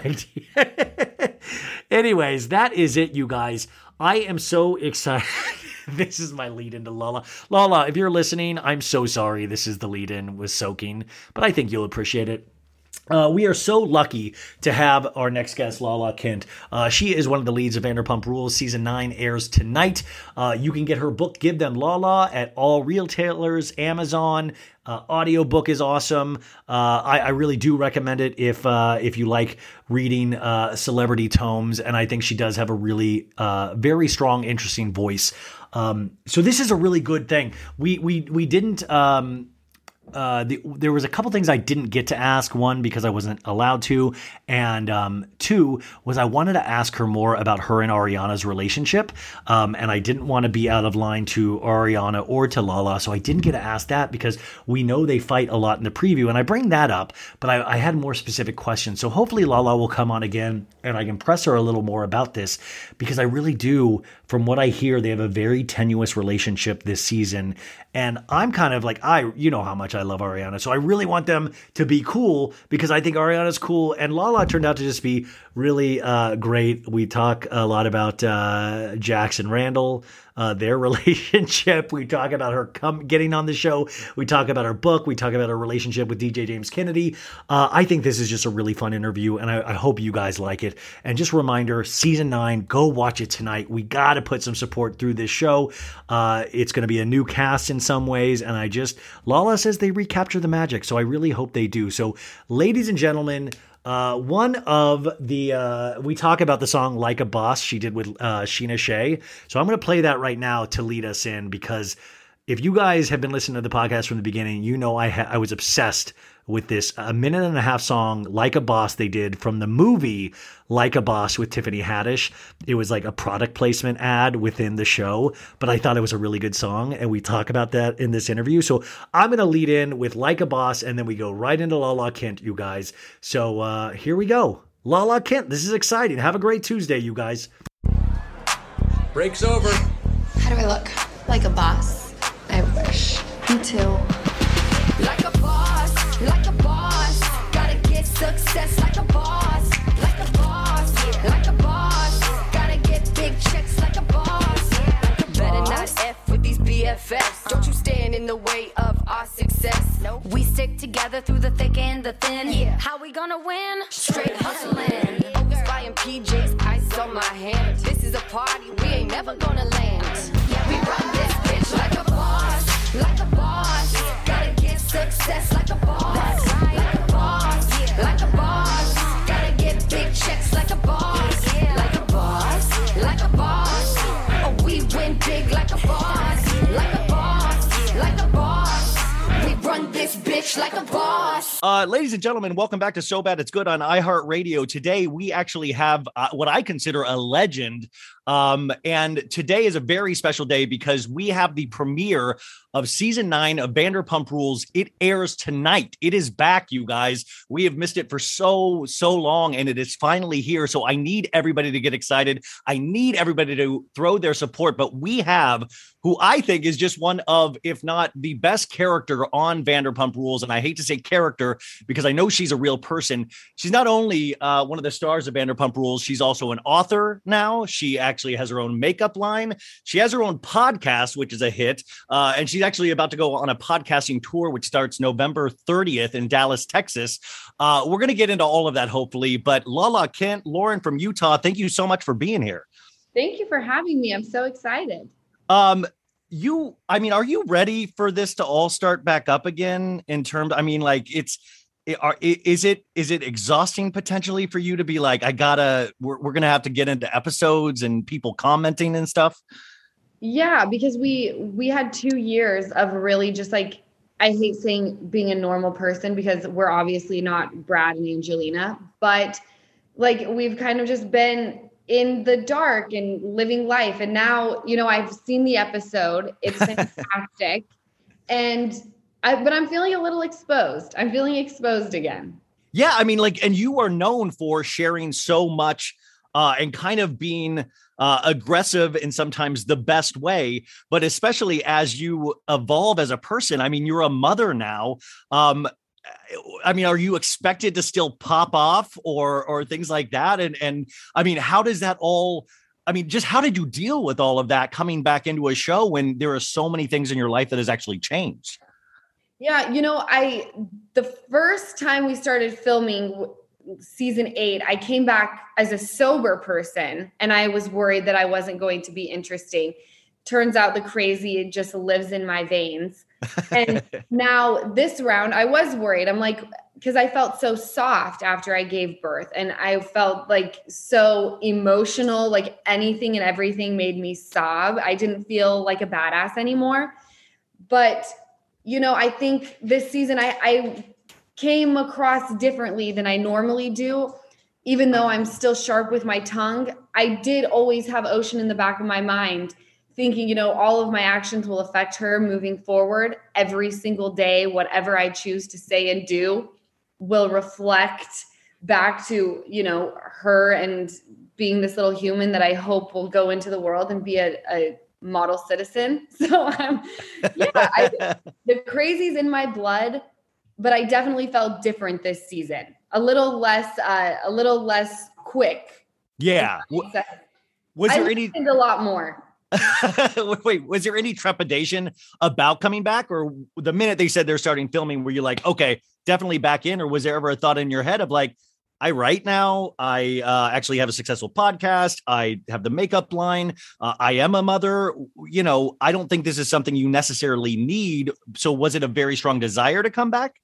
like, anyways, that is it, you guys. I am so excited. This is my lead into Lala. Lala, if you're listening, I'm so sorry. This is the lead in with soaking, but I think you'll appreciate it. Uh, we are so lucky to have our next guest, Lala Kent. Uh, she is one of the leads of Vanderpump Rules. Season nine airs tonight. Uh, you can get her book, Give Them Lala, at all retailers, Amazon. Uh, audiobook is awesome. Uh, I, I really do recommend it if uh, if you like reading uh, celebrity tomes. And I think she does have a really uh, very strong, interesting voice. Um, so this is a really good thing. We we we didn't. Um, Uh, the, there was a couple things I didn't get to ask. One, because I wasn't allowed to. And um, two, was I wanted to ask her more about her and Ariana's relationship. Um, and I didn't want to be out of line to Ariana or to Lala. So I didn't get to ask that because we know they fight a lot in the preview. And I bring that up, but I, I had more specific questions. So hopefully Lala will come on again and I can press her a little more about this because I really do, from what I hear, they have a very tenuous relationship this season. And I'm kind of like, I, you know how much I love Ariana. So I really want them to be cool because I think Ariana's cool. And Lala turned out to just be really uh, great. We talk a lot about uh, Jax and Randall, uh, their relationship. We talk about her come getting on the show. We talk about her book. We talk about her relationship with D J James Kennedy. Uh, I think this is just a really fun interview, and I, I hope you guys like it. And just a reminder, season nine, go watch it tonight. We got to put some support through this show. Uh, it's going to be a new cast in some ways, and I just, Lala says they recapture the magic, so I really hope they do. So, ladies and gentlemen, Uh, one of the, uh, we talk about the song Like a Boss she did with uh, Sheena Shea. So I'm going to play that right now to lead us in because if you guys have been listening to the podcast from the beginning, you know I ha- I was obsessed with this a minute and a half song, Like a Boss, they did from the movie Like a Boss with Tiffany Haddish. It was like a product placement ad within the show, but I thought it was a really good song, and we talk about that in this interview. So I'm going to lead in with Like a Boss, and then we go right into Lala Kent, you guys. So uh, here we go. Lala Kent, this is exciting. Have a great Tuesday, you guys. Break's over. How do I look? Like a boss? I wish. Me too. Like a boss, like a boss. Gotta get success like a boss, like a boss, like a boss. Gotta get big checks like a boss. Better not F with these B F Fs. Don't you stand in the way of our success. Nope. We stick together through the thick and the thin. Yeah. How we gonna win? Straight hustling. Always buying P Js, ice on my hand. This is a party, we ain't never gonna land. Yeah, we run this bitch like a boss, like a boss. Gotta get success like a boss. That's right. Like a boss, like a boss. Gotta get big checks like a boss. Like a boss, like a boss. Oh, we win big like a boss. Like a boss, like a boss. We run this bitch like a boss. Uh, ladies and gentlemen, welcome back to So Bad It's Good on iHeartRadio. Today, we actually have uh, what I consider a legend. Um, and today is a very special day because we have the premiere of season nine of Vanderpump Rules. It airs tonight. It is back, you guys. We have missed it for so, so long, and it is finally here. So I need everybody to get excited. I need everybody to throw their support, but we have who I think is just one of, if not the best character on Vanderpump Rules. Rules, and I hate to say character because I know she's a real person. She's not only uh, one of the stars of Vanderpump Rules, she's also an author now. She actually has her own makeup line. She has her own podcast, which is a hit, uh, and she's actually about to go on a podcasting tour, which starts November thirtieth in Dallas, Texas. Uh, we're going to get into all of that, hopefully, but Lala, Kent, Lauren from Utah, thank you so much for being here. Thank you for having me. I'm so excited. Um, you, I mean, are you ready for this to all start back up again in terms, I mean, like it's, it, are, is it, is it exhausting potentially for you to be like, I gotta, we're, we're going to have to get into episodes and people commenting and stuff? Yeah, because we, we had two years of really just like, I hate saying being a normal person because we're obviously not Brad and Angelina, but like, we've kind of just been in the dark and living life. And now, you know, I've seen the episode. It's fantastic. and I, but I'm feeling a little exposed. I'm feeling exposed again. Yeah. I mean, like, and you are known for sharing so much uh, and kind of being uh, aggressive in sometimes the best way, but especially as you evolve as a person. I mean, you're a mother now. Um, I mean, are you expected to still pop off or or things like that? And and I mean, how does that all, I mean, just how did you deal with all of that coming back into a show when there are so many things in your life that has actually changed? Yeah, you know, I the first time we started filming season eight, I came back as a sober person and I was worried that I wasn't going to be interesting. Turns out the crazy just lives in my veins. And now this round, I was worried. I'm like, because I felt so soft after I gave birth and I felt like so emotional, like anything and everything made me sob. I didn't feel like a badass anymore. But, you know, I think this season I, I came across differently than I normally do. Even though I'm still sharp with my tongue, I did always have Ocean in the back of my mind, thinking, you know, all of my actions will affect her moving forward every single day. Whatever I choose to say and do will reflect back to, you know, her and being this little human that I hope will go into the world and be a, a model citizen. So um, yeah, I, the crazy's in my blood, but I definitely felt different this season. A little less, uh, a little less quick. Yeah. Was there I any a lot more? Wait, was there any trepidation about coming back, or the minute they said they're starting filming, were you like, okay, definitely back in? Or was there ever a thought in your head of like, I write now, I uh, actually have a successful podcast, I have the makeup line, uh, I am a mother, you know, I don't think this is something you necessarily need. So was it a very strong desire to come back?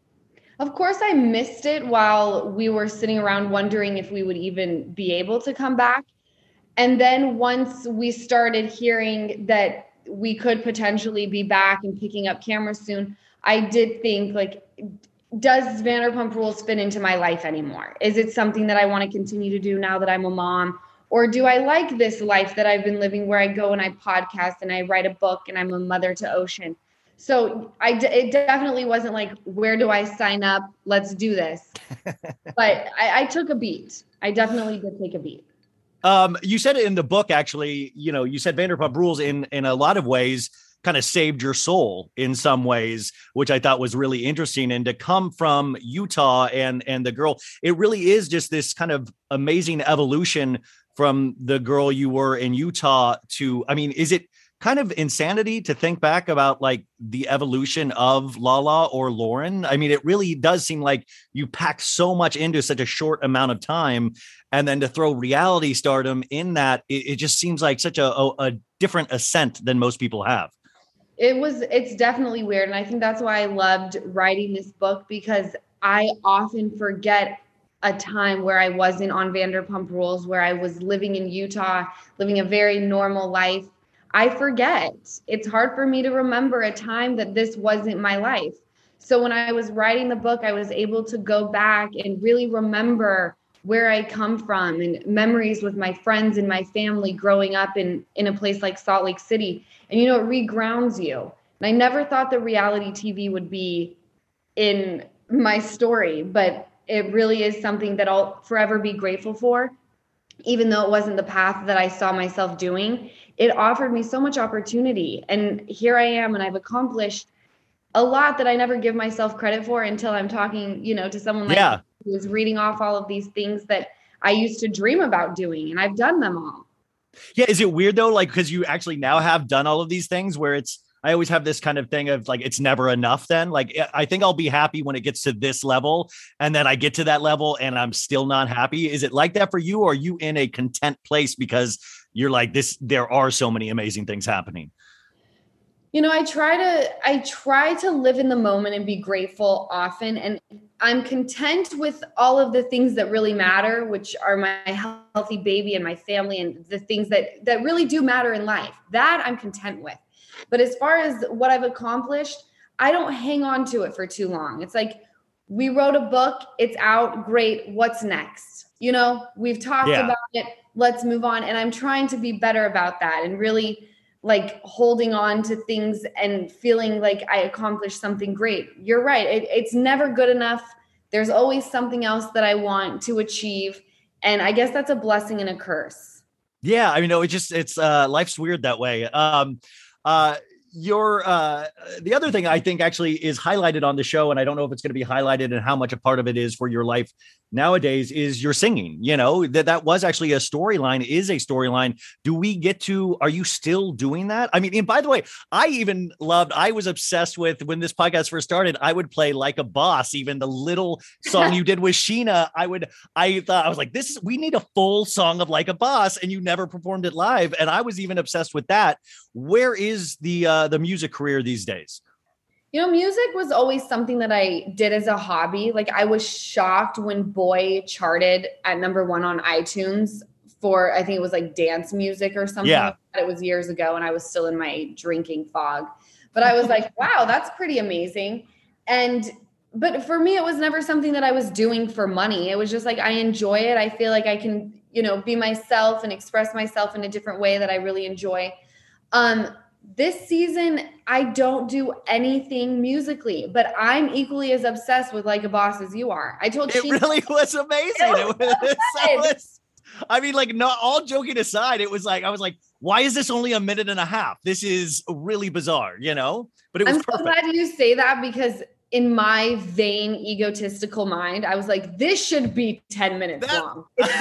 Of course, I missed it while we were sitting around wondering if we would even be able to come back. And then once we started hearing that we could potentially be back and picking up cameras soon, I did think, like, does Vanderpump Rules fit into my life anymore? Is it something that I want to continue to do now that I'm a mom? Or do I like this life that I've been living where I go and I podcast and I write a book and I'm a mother to Ocean? So I, it definitely wasn't like, where do I sign up? Let's do this. But I, I took a beat. I definitely did take a beat. Um, you said it in the book, actually, you know, you said Vanderpump Rules in, in a lot of ways kind of saved your soul in some ways, which I thought was really interesting. And to come from Utah and, and the girl, it really is just this kind of amazing evolution from the girl you were in Utah to, I mean, is it kind of insanity to think back about like the evolution of Lala or Lauren? I mean, it really does seem like you packed so much into such a short amount of time. And then to throw reality stardom in that, it, it just seems like such a, a, a different ascent than most people have. It was, it's definitely weird. And I think that's why I loved writing this book, because I often forget a time where I wasn't on Vanderpump Rules, where I was living in Utah, living a very normal life. I forget. It's hard for me to remember a time that this wasn't my life. So when I was writing the book, I was able to go back and really remember where I come from and memories with my friends and my family growing up in, in a place like Salt Lake City. And, you know, it regrounds you. And I never thought that reality T V would be in my story, but it really is something that I'll forever be grateful for. Even though it wasn't the path that I saw myself doing, it offered me so much opportunity. And here I am, and I've accomplished a lot that I never give myself credit for until I'm talking, you know, to someone like Yeah. who is reading off all of these things that I used to dream about doing, and I've done them all. Yeah. Is it weird though? Like, because you actually now have done all of these things where it's, I always have this kind of thing of like, it's never enough then. Like, I think I'll be happy when it gets to this level. And then I get to that level and I'm still not happy. Is it like that for you? Or are you in a content place because you're like this, there are so many amazing things happening? You know, I try to, I try to live in the moment and be grateful often. And I'm content with all of the things that really matter, which are my healthy baby and my family and the things that, that really do matter in life. That I'm content with. But as far as what I've accomplished, I don't hang on to it for too long. It's like, we wrote a book, it's out, great. What's next? You know, we've talked Yeah. about it. Let's move on. And I'm trying to be better about that and really like holding on to things and feeling like I accomplished something great. You're right. It, it's never good enough. There's always something else that I want to achieve. And I guess that's a blessing and a curse. Yeah. I mean, no, it's just, it's uh, life's weird that way. Um, uh, your, uh, the other thing I think actually is highlighted on the show, and I don't know if it's going to be highlighted and how much a part of it is for your life nowadays, is your singing. You know, that that was actually a storyline, is a storyline. Do we get to, are you still doing that? I mean, and by the way, I even loved, I was obsessed with, when this podcast first started, I would play Like a Boss, even the little song you did with Sheena. I would, I thought, I was like, this is, we need a full song of Like a Boss, and you never performed it live. And I was even obsessed with that. Where is the, uh, the music career these days? You know, music was always something that I did as a hobby. Like, I was shocked when Boy charted at number one on iTunes for, I think it was like dance music or something. Yeah. Like that. It was years ago and I was still in my drinking fog. But I was like, wow, that's pretty amazing. And, but for me, it was never something that I was doing for money. It was just like, I enjoy it. I feel like I can, you know, be myself and express myself in a different way that I really enjoy. Um, This season, I don't do anything musically, but I'm equally as obsessed with Like a Boss as you are. I told it Sheena, really was amazing. It was It was, so so good. it's- I mean, like, not all joking aside, it was like, I was like, why is this only a minute and a half? This is really bizarre, you know, but it was I'm perfect. so glad you say that, because in my vain, egotistical mind, I was like, this should be ten minutes That- long. It's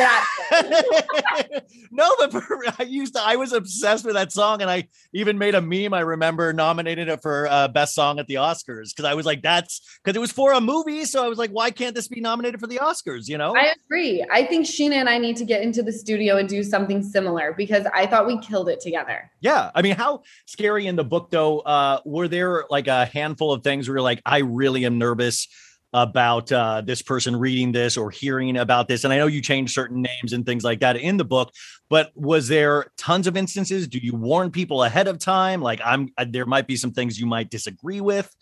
that. No, but for, I used to, I was obsessed with that song, and I even made a meme. I remember nominated it for uh, best song at the Oscars, because I was like, that's because it was for a movie. So I was like, why can't this be nominated for the Oscars? You know, I agree. I think Sheena and I need to get into the studio and do something similar, because I thought we killed it together. yeah. I mean, how scary in the book though? Uh, were there like a handful of things where you're like, I really am nervous about uh, this person reading this or hearing about this? And I know you changed certain names and things like that in the book, but was there tons of instances? Do you warn people ahead of time? Like, I'm, there might be some things you might disagree with.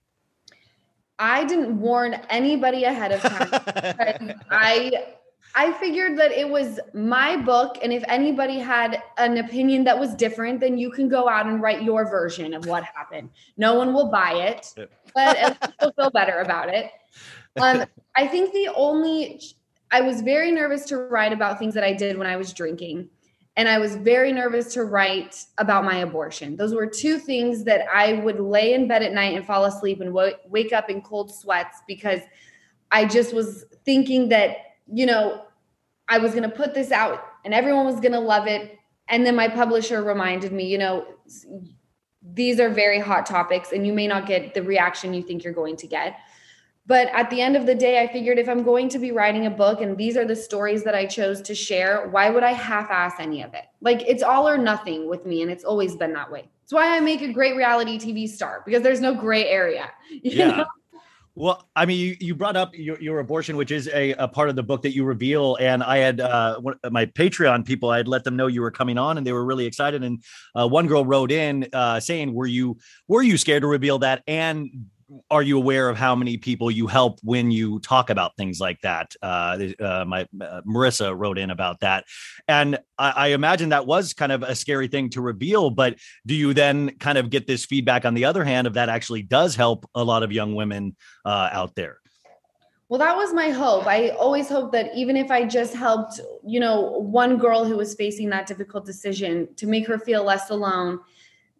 I didn't warn anybody ahead of time. because I I figured that it was my book, and if anybody had an opinion that was different, then you can go out and write your version of what happened. No one will buy it, but at least you'll feel better about it. Um, I think the only, I was very nervous to write about things that I did when I was drinking. And I was very nervous to write about my abortion. Those were two things that I would lay in bed at night and fall asleep and w- wake up in cold sweats, because I just was thinking that, you know, I was going to put this out and everyone was going to love it. And then my publisher reminded me, you know, these are very hot topics and you may not get the reaction you think you're going to get. But at the end of the day, I figured if I'm going to be writing a book and these are the stories that I chose to share, why would I half-ass any of it? Like, it's all or nothing with me, and it's always been that way. It's why I make a great reality T V star, because there's no gray area. You Yeah. know? Well, I mean, you, you brought up your, your abortion, which is a, a part of the book that you reveal. And I had uh, one, my Patreon people, I had let them know you were coming on, and they were really excited. And uh, one girl wrote in uh, saying, were you were you scared to reveal that? And are you aware of how many people you help when you talk about things like that? Uh, uh, my uh, Marissa wrote in about that. And I, I imagine that was kind of a scary thing to reveal. But do you then kind of get this feedback on the other hand of that actually does help a lot of young women uh, out there? Well, that was my hope. I always hoped that even if I just helped, you know, one girl who was facing that difficult decision, to make her feel less alone,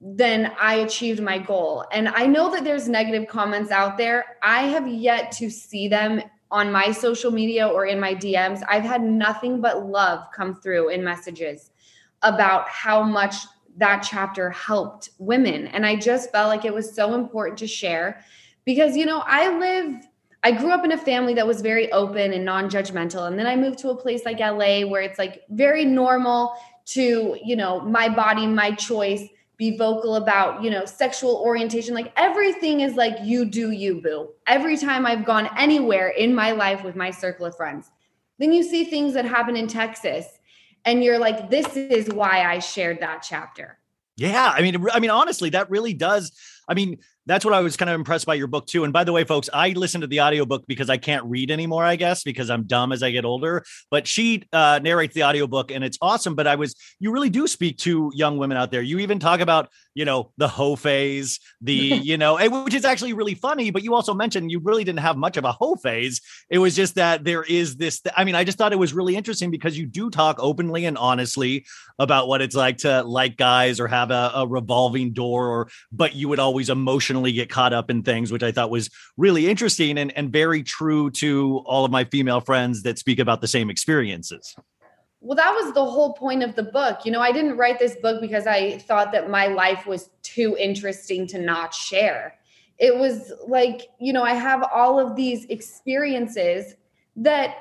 then I achieved my goal. And I know that there's negative comments out there. I have yet to see them on my social media or in my D Ms. I've had nothing but love come through in messages about how much that chapter helped women. And I just felt like it was so important to share because, you know, I live, I grew up in a family that was very open and non-judgmental. And then I moved to a place like L A where it's like very normal to, you know, my body, my choice, be vocal about, you know, sexual orientation. Like everything is like, you do you, boo. Every time I've gone anywhere in my life with my circle of friends, then you see things that happen in Texas and you're like, this is why I shared that chapter. Yeah. I mean, I mean, honestly, that really does. I mean, that's what I was kind of impressed by your book too. And by the way, folks, I listened to the audiobook because I can't read anymore, I guess, because I'm dumb as I get older, but she uh, narrates the audiobook and it's awesome. But I was, you really do speak to young women out there. You even talk about, you know, the hoe phase, the, you know, which is actually really funny, but you also mentioned you really didn't have much of a hoe phase. It was just that there is this, I mean, I just thought it was really interesting because you do talk openly and honestly about what it's like to like guys or have a, a revolving door, or, but you would always emotionally get caught up in things, which I thought was really interesting and, and very true to all of my female friends that speak about the same experiences. Well, that was the whole point of the book. You know, I didn't write this book because I thought that my life was too interesting to not share. It was like, you know, I have all of these experiences that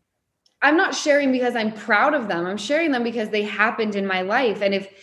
I'm not sharing because I'm proud of them. I'm sharing them because they happened in my life. And if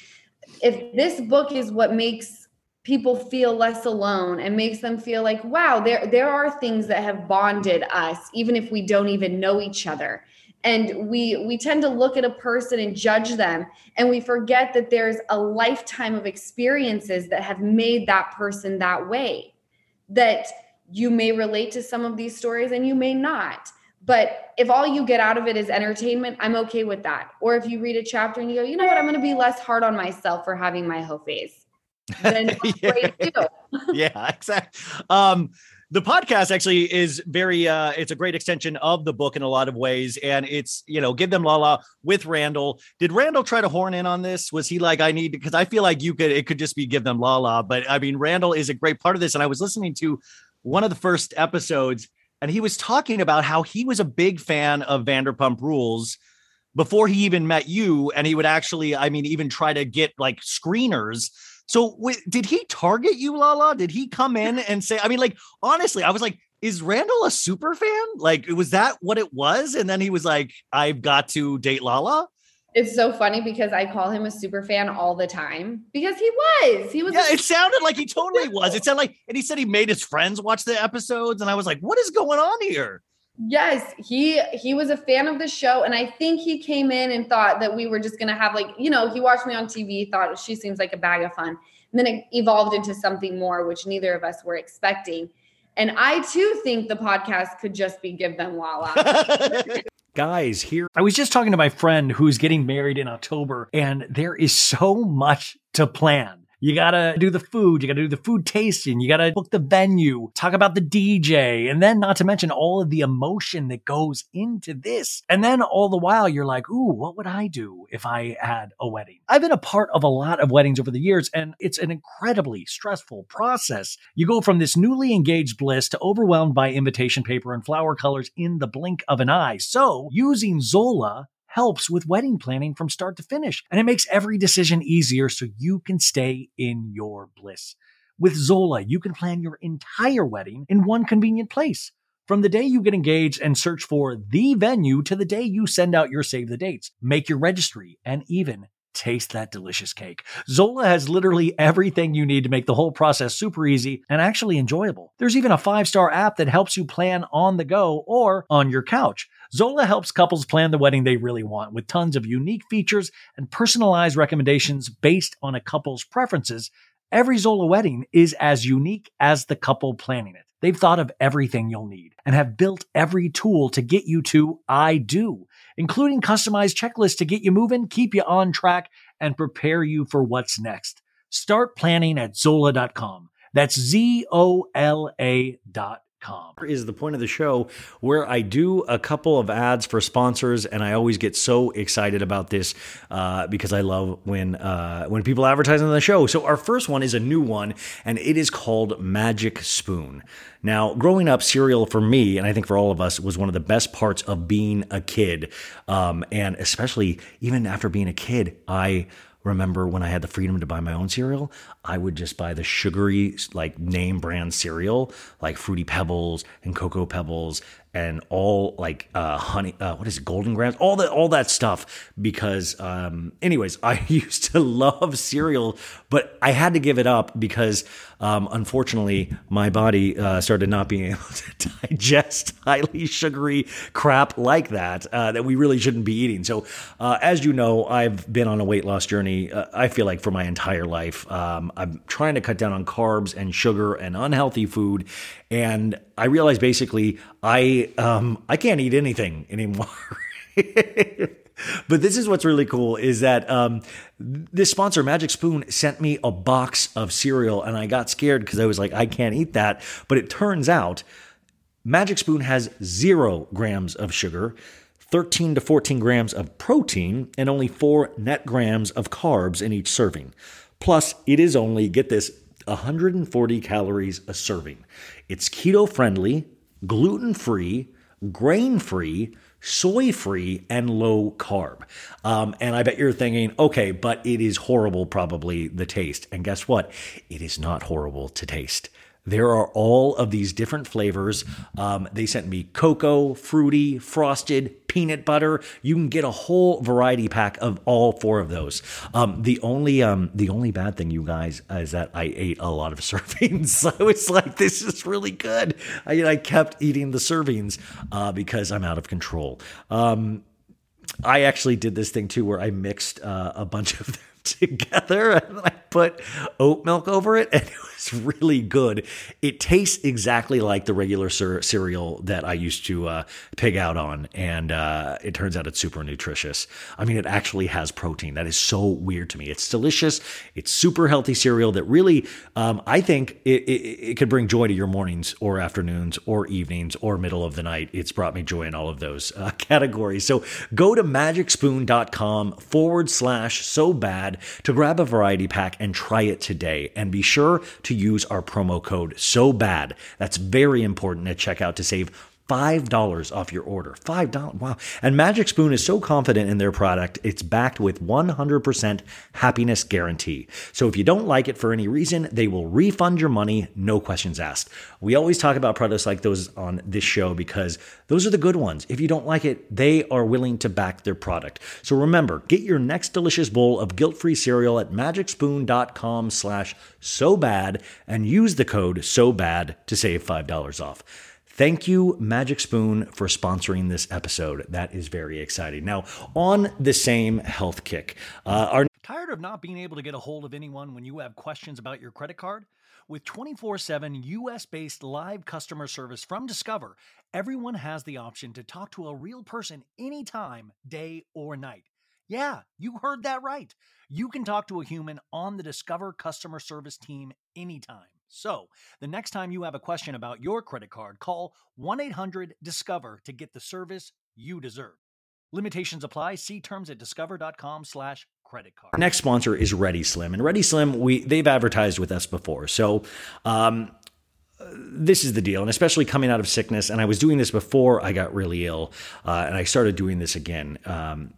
if this book is what makes people feel less alone and makes them feel like, wow, there, there are things that have bonded us, even if we don't even know each other. And we we tend to look at a person and judge them, and we forget that there's a lifetime of experiences that have made that person that way, that you may relate to some of these stories and you may not. But if all you get out of it is entertainment, I'm okay with that. Or if you read a chapter and you go, you know what, I'm going to be less hard on myself for having my hoe phase, then yeah. great too. Yeah, exactly. Um, The podcast actually is very, uh, it's a great extension of the book in a lot of ways. And it's, you know, Give Them Lala with Randall. Did Randall try to horn in on this? Was he like, I need, because I feel like you could, it could just be Give Them Lala. But I mean, Randall is a great part of this. And I was listening to one of the first episodes and he was talking about how he was a big fan of Vanderpump Rules before he even met you. And he would actually, I mean, even try to get like screeners. So w- did he target you, Lala? Did he come in and say, I mean, like, honestly, I was like, is Randall a super fan? Like, was that what it was? And then he was like, I've got to date Lala. It's so funny because I call him a super fan all the time because he was, he was. Yeah, it sounded like he totally was. It sounded like, and he said he made his friends watch the episodes. And I was like, what is going on here? Yes, he he was a fan of the show. And I think he came in and thought that we were just going to have like, you know, he watched me on T V, thought she seems like a bag of fun. And then it evolved into something more, which neither of us were expecting. And I too think the podcast could just be Give Them Lala. Guys, here, I was just talking to my friend who's getting married in October, and there is so much to plan. You got to do the food. You got to do the food tasting. You got to book the venue, talk about the D J, and then not to mention all of the emotion that goes into this. And then all the while you're like, ooh, what would I do if I had a wedding? I've been a part of a lot of weddings over the years, and it's an incredibly stressful process. You go from this newly engaged bliss to overwhelmed by invitation paper and flower colors in the blink of an eye. So using Zola helps with wedding planning from start to finish, and it makes every decision easier so you can stay in your bliss. With Zola, you can plan your entire wedding in one convenient place. From the day you get engaged and search for the venue to the day you send out your save the dates, make your registry, and even taste that delicious cake. Zola has literally everything you need to make the whole process super easy and actually enjoyable. There's even a five-star app that helps you plan on the go or on your couch. Zola helps couples plan the wedding they really want with tons of unique features and personalized recommendations based on a couple's preferences. Every Zola wedding is as unique as the couple planning it. They've thought of everything you'll need and have built every tool to get you to I do, including customized checklists to get you moving, keep you on track, and prepare you for what's next. Start planning at Zola dot com. That's Z O L A dot com is the point of the show where I do a couple of ads for sponsors, and I always get so excited about this uh, because I love when uh, when people advertise on the show. So our first one is a new one, and it is called Magic Spoon. Now, growing up, cereal for me, and I think for all of us, was one of the best parts of being a kid, um, and especially even after being a kid, I remember when I had the freedom to buy my own cereal, I would just buy the sugary, like name brand cereal, like Fruity Pebbles and Cocoa Pebbles and all like uh, honey, uh, what is it, Golden Grams, all that, all that stuff. Because, um, anyways, I used to love cereal, but I had to give it up because, um, unfortunately, my body uh, started not being able to digest highly sugary crap like that uh, that we really shouldn't be eating. So, uh, as you know, I've been on a weight loss journey. Uh, I feel like for my entire life, um, I'm trying to cut down on carbs and sugar and unhealthy food, and I realized basically I um, I can't eat anything anymore. But this is what's really cool is that um, this sponsor, Magic Spoon, sent me a box of cereal, and I got scared because I was like, I can't eat that. But it turns out Magic Spoon has zero grams of sugar, thirteen to fourteen grams of protein, and only four net grams of carbs in each serving. Plus, it is only, get this, one hundred forty calories a serving. It's keto-friendly, gluten-free, grain-free, soy-free, and low-carb. Um, and I bet you're thinking, okay, but it is horrible, probably, the taste. And guess what? It is not horrible to taste. There are all of these different flavors. Um, they sent me cocoa, fruity, frosted, peanut butter. You can get a whole variety pack of all four of those. Um, the only um, the only bad thing, you guys, is that I ate a lot of servings. I was like, this is really good. I, I kept eating the servings uh, because I'm out of control. Um, I actually did this thing too where I mixed uh, a bunch of them together and I put oat milk over it, and it was really good. It tastes exactly like the regular cer- cereal that I used to uh, pig out on, and uh, it turns out it's super nutritious. I mean, it actually has protein. That is so weird to me. It's delicious. It's super healthy cereal that really, um, I think it, it, it could bring joy to your mornings or afternoons or evenings or middle of the night. It's brought me joy in all of those uh, categories. So go to magicspoon.com forward slash so bad to grab a variety pack and try it today. And be sure to use our promo code SOBAD. That's very important at checkout to save five dollars off your order. five dollars. Wow. And Magic Spoon is so confident in their product, it's backed with one hundred percent happiness guarantee. So if you don't like it for any reason, they will refund your money, no questions asked. We always talk about products like those on this show because those are the good ones. If you don't like it, they are willing to back their product. So remember, get your next delicious bowl of guilt-free cereal at magicspoon.com slash so bad and use the code SOBAD to save five dollars off. Thank you, Magic Spoon, for sponsoring this episode. That is very exciting. Now, on the same health kick, uh, our tired of not being able to get a hold of anyone when you have questions about your credit card? With twenty-four seven U S-based live customer service from Discover, everyone has the option to talk to a real person anytime, day or night. Yeah, you heard that right. You can talk to a human on the Discover customer service team anytime. So, the next time you have a question about your credit card, call one eight hundred discover to get the service you deserve. Limitations apply. See terms at discover.com slash credit card. Our next sponsor is Ready Slim. And Ready Slim, we they've advertised with us before. So, um, this is the deal. And especially coming out of sickness, and I was doing this before I got really ill, uh, and I started doing this again. Um,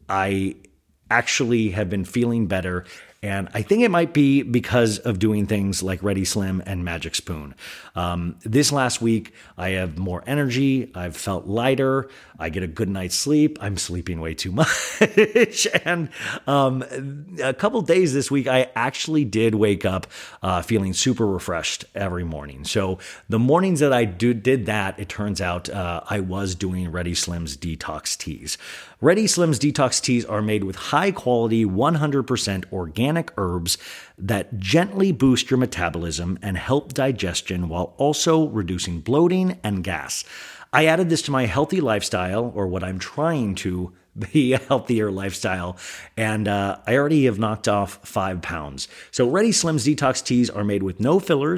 I actually have been feeling better. And I think it might be because of doing things like Ready Slim and Magic Spoon. Um, this last week, I have more energy. I've felt lighter. I get a good night's sleep. I'm sleeping way too much. and um, a couple days this week, I actually did wake up uh, feeling super refreshed every morning. So the mornings that I do, did that, it turns out uh, I was doing Ready Slim's detox teas. Ready Slim's detox teas are made with high quality, one hundred percent organic herbs that gently boost your metabolism and help digestion while also reducing bloating and gas. I added this to my healthy lifestyle, or what I'm trying to be a healthier lifestyle, and uh, I already have knocked off five pounds. So Ready Slim's detox teas are made with no fillers,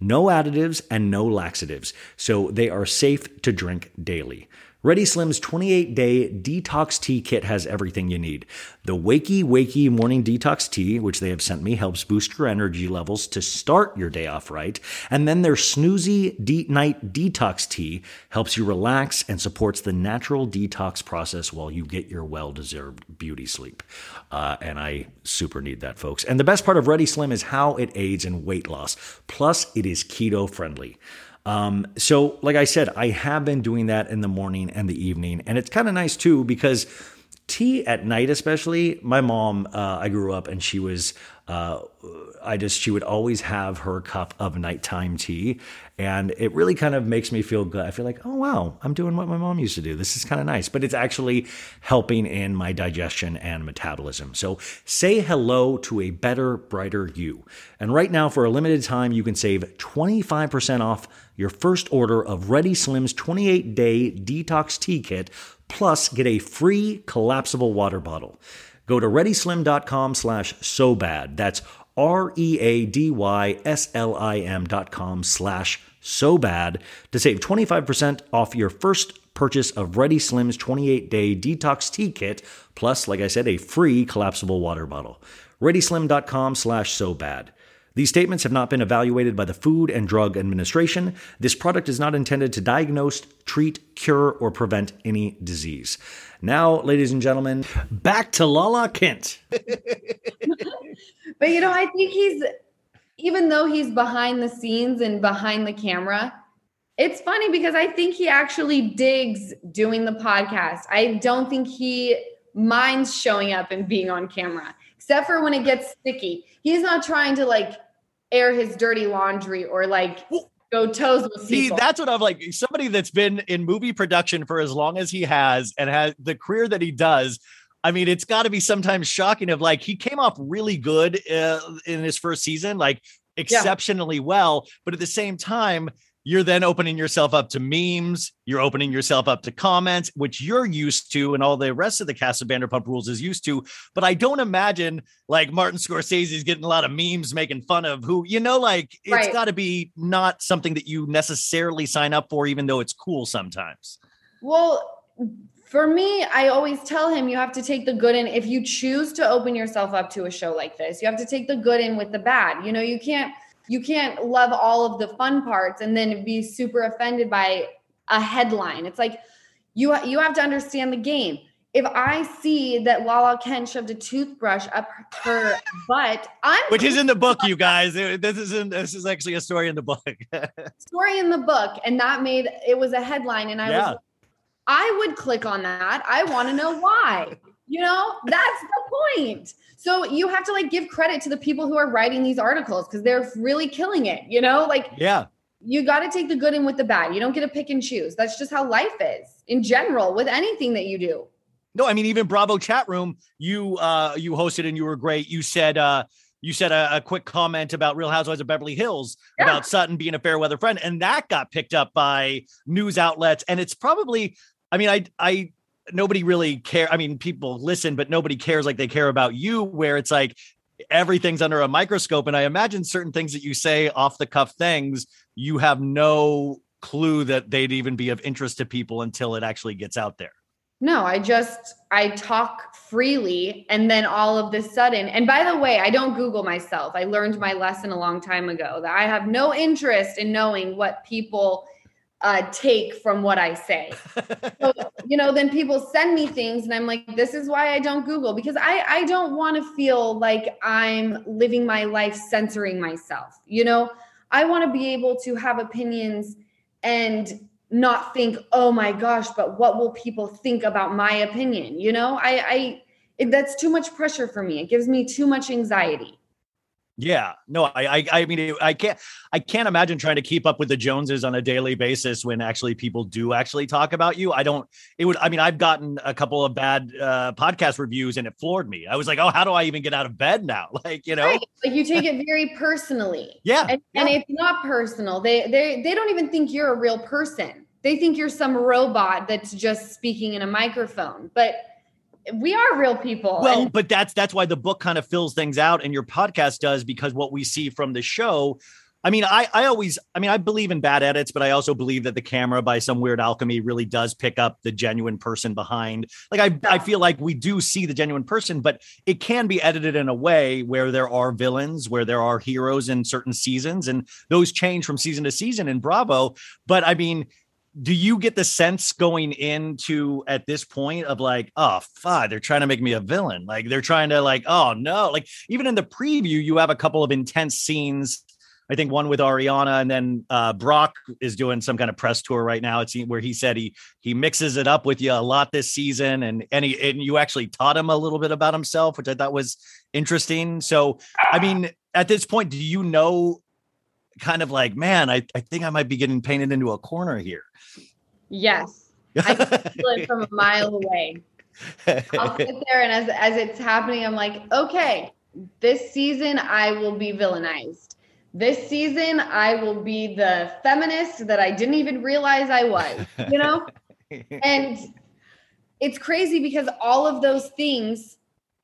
no additives, and no laxatives, so they are safe to drink daily. Ready Slim's twenty-eight day detox tea kit has everything you need. The Wakey Wakey Morning Detox Tea, which they have sent me, helps boost your energy levels to start your day off right. And then their Snoozy De- Night Detox Tea helps you relax and supports the natural detox process while you get your well-deserved beauty sleep. Uh, and I super need that, folks. And the best part of Ready Slim is how it aids in weight loss. Plus, it is keto friendly. Um, so like I said, I have been doing that in the morning and the evening, and it's kind of nice too, because tea at night, especially my mom, uh, I grew up and she was, uh, I just, she would always have her cup of nighttime tea, and it really kind of makes me feel good. I feel like, oh wow, I'm doing what my mom used to do. This is kind of nice, but it's actually helping in my digestion and metabolism. So say hello to a better, brighter you. And right now, for a limited time, you can save twenty-five percent off your first order of Ready Slim's twenty-eight day detox tea kit, plus get a free collapsible water bottle. Go to readyslim.com slash so bad. That's R-E-A-D-Y-S-L-I-M dot com slash so bad to save twenty-five percent off your first purchase of Ready Slim's twenty-eight day detox tea kit, plus, like I said, a free collapsible water bottle. readyslim.com slash so bad. These statements have not been evaluated by the Food and Drug Administration. This product is not intended to diagnose, treat, cure, or prevent any disease. Now, ladies and gentlemen, back to Lala Kent. But, you know, I think he's, even though he's behind the scenes and behind the camera, it's funny because I think he actually digs doing the podcast. I don't think he minds showing up and being on camera, except for when it gets sticky. He's not trying to like air his dirty laundry or like go toes with See, people. that's what I'm like. Somebody that's been in movie production for as long as he has and has the career that he does. I mean, it's got to be sometimes shocking of like, he came off really good uh, in his first season, like exceptionally yeah. well. But at the same time, you're then opening yourself up to memes. You're opening yourself up to comments, which you're used to, and all the rest of the cast of Vanderpump Rules is used to. But I don't imagine like Martin Scorsese is getting a lot of memes making fun of who, you know, like it's right. got to be not something that you necessarily sign up for, even though it's cool sometimes. Well, for me, I always tell him you have to take the good in. If you choose to open yourself up to a show like this, you have to take the good in with the bad. You know, you can't. You can't love all of the fun parts and then be super offended by a headline. It's like you, you have to understand the game. If I see that Lala Kent shoved a toothbrush up her butt, I'm which is in the book, you guys. This is in, this is actually a story in the book. Story in the book, and that made it was a headline, and I yeah. was I would click on that. I want to know why. You know, that's the point. So you have to like give credit to the people who are writing these articles because they're really killing it. You know, like, yeah, you got to take the good in with the bad. You don't get to pick and choose. That's just how life is in general with anything that you do. No, I mean, even Bravo chat room, you, uh, you hosted and you were great. You said, uh, you said a, a quick comment about Real Housewives of Beverly Hills, yeah. about Sutton being a fair weather friend. And that got picked up by news outlets. And it's probably, I mean, I, I, nobody really care. I mean, people listen, but nobody cares like they care about you, where it's like everything's under a microscope. And I imagine certain things that you say off the cuff things, you have no clue that they'd even be of interest to people until it actually gets out there. No, I just, I talk freely. And then all of this sudden, and by the way, I don't Google myself. I learned my lesson a long time ago that I have no interest in knowing what people Uh, take from what I say. So, you know, then people send me things and I'm like, this is why I don't Google, because I, I don't want to feel like I'm living my life censoring myself. You know, I want to be able to have opinions and not think, oh my gosh, but what will people think about my opinion? You know, I, I, it, that's too much pressure for me. It gives me too much anxiety. Yeah, no, I, I, I mean, I can't, I can't imagine trying to keep up with the Joneses on a daily basis when actually people do actually talk about you. I don't, it would, I mean, I've gotten a couple of bad uh, podcast reviews and it floored me. I was like, oh, how do I even get out of bed now? Like, you know, right. Like you take it very personally. Yeah. And, yeah. and it's not personal. They, they, they don't even think you're a real person. They think you're some robot that's just speaking in a microphone, but we are real people. Well, and- but that's, that's why the book kind of fills things out and your podcast does, because what we see from the show, I mean, I, I always, I mean, I believe in bad edits, but I also believe that the camera by some weird alchemy really does pick up the genuine person behind. Like, I, I feel like we do see the genuine person, but it can be edited in a way where there are villains, where there are heroes in certain seasons, and those change from season to season in Bravo. But I mean, do you get the sense going into at this point of like, oh, fuck, they're trying to make me a villain. Like they're trying to like, oh no, like even in the preview, you have a couple of intense scenes. I think one with Ariana, and then uh, Brock is doing some kind of press tour right now. It's where he said he he mixes it up with you a lot this season, and and, he, and you actually taught him a little bit about himself, which I thought was interesting. So, I mean, at this point, do you know, kind of like, man, I, I think I might be getting painted into a corner here? Yes, I can feel it from a mile away. I'll sit there, and as as it's happening, I'm like, okay, this season I will be villainized. This season, I will be the feminist that I didn't even realize I was, you know? And it's crazy because all of those things,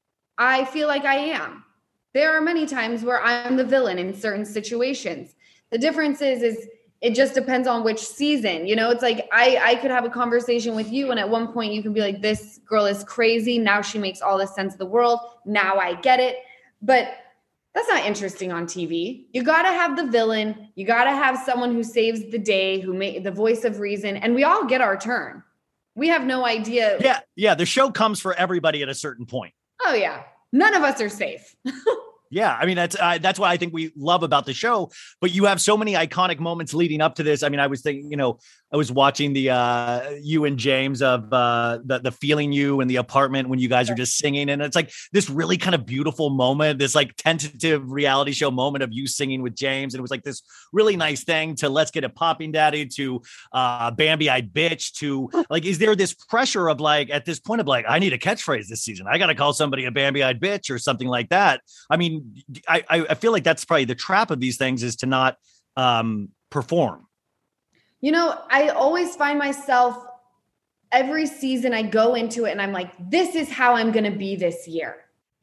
I feel like I am. There are many times where I'm the villain in certain situations. The difference is, is it just depends on which season. You know, it's like I, I could have a conversation with you, and at one point you can be like, this girl is crazy. Now she makes all the sense of the world. Now I get it. But that's not interesting on T V. You got to have the villain. You got to have someone who saves the day, who made the voice of reason. And we all get our turn. We have no idea. Yeah. Yeah. The show comes for everybody at a certain point. Oh yeah. None of us are safe. Yeah, I mean, that's uh, that's what I think we love about the show. But you have so many iconic moments leading up to this. I mean, I was thinking, you know, I was watching the uh, you and James of uh, the the Feeling You in the apartment when you guys are just singing, and it's like this really kind of beautiful moment, this like tentative reality show moment of you singing with James, and it was like this really nice thing to Let's Get It Popping Daddy to uh, Bambi I Bitch to like, is there this pressure of like at this point of like, I need a catchphrase this season, I got to call somebody a Bambi I Bitch or something like that? I mean, I, I feel like that's probably the trap of these things, is to not um, perform. You know, I always find myself every season I go into it and I'm like, this is how I'm going to be this year.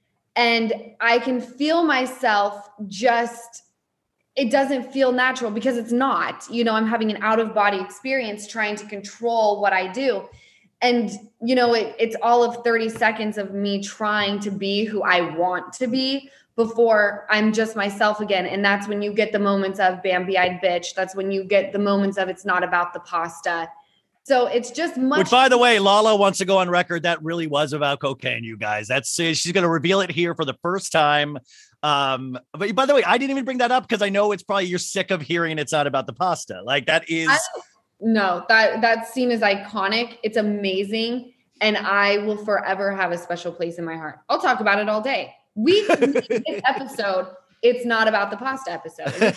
And I can feel myself just, it doesn't feel natural because it's not, you know, I'm having an out of body experience trying to control what I do. And, you know, it, it's all of thirty seconds of me trying to be who I want to be before I'm just myself again. And that's when you get the moments of Bambi-eyed bitch. That's when you get the moments of it's not about the pasta. So it's just much. Which, by the way, Lala wants to go on record. That really was about cocaine, you guys. That's she's going to reveal it here for the first time. Um, but by the way, I didn't even bring that up because I know it's probably you're sick of hearing it's not about the pasta. Like that is. I, no, that, that scene is iconic. It's amazing. And I will forever have a special place in my heart. I'll talk about it all day. We can make this episode. It's not about the pasta episode.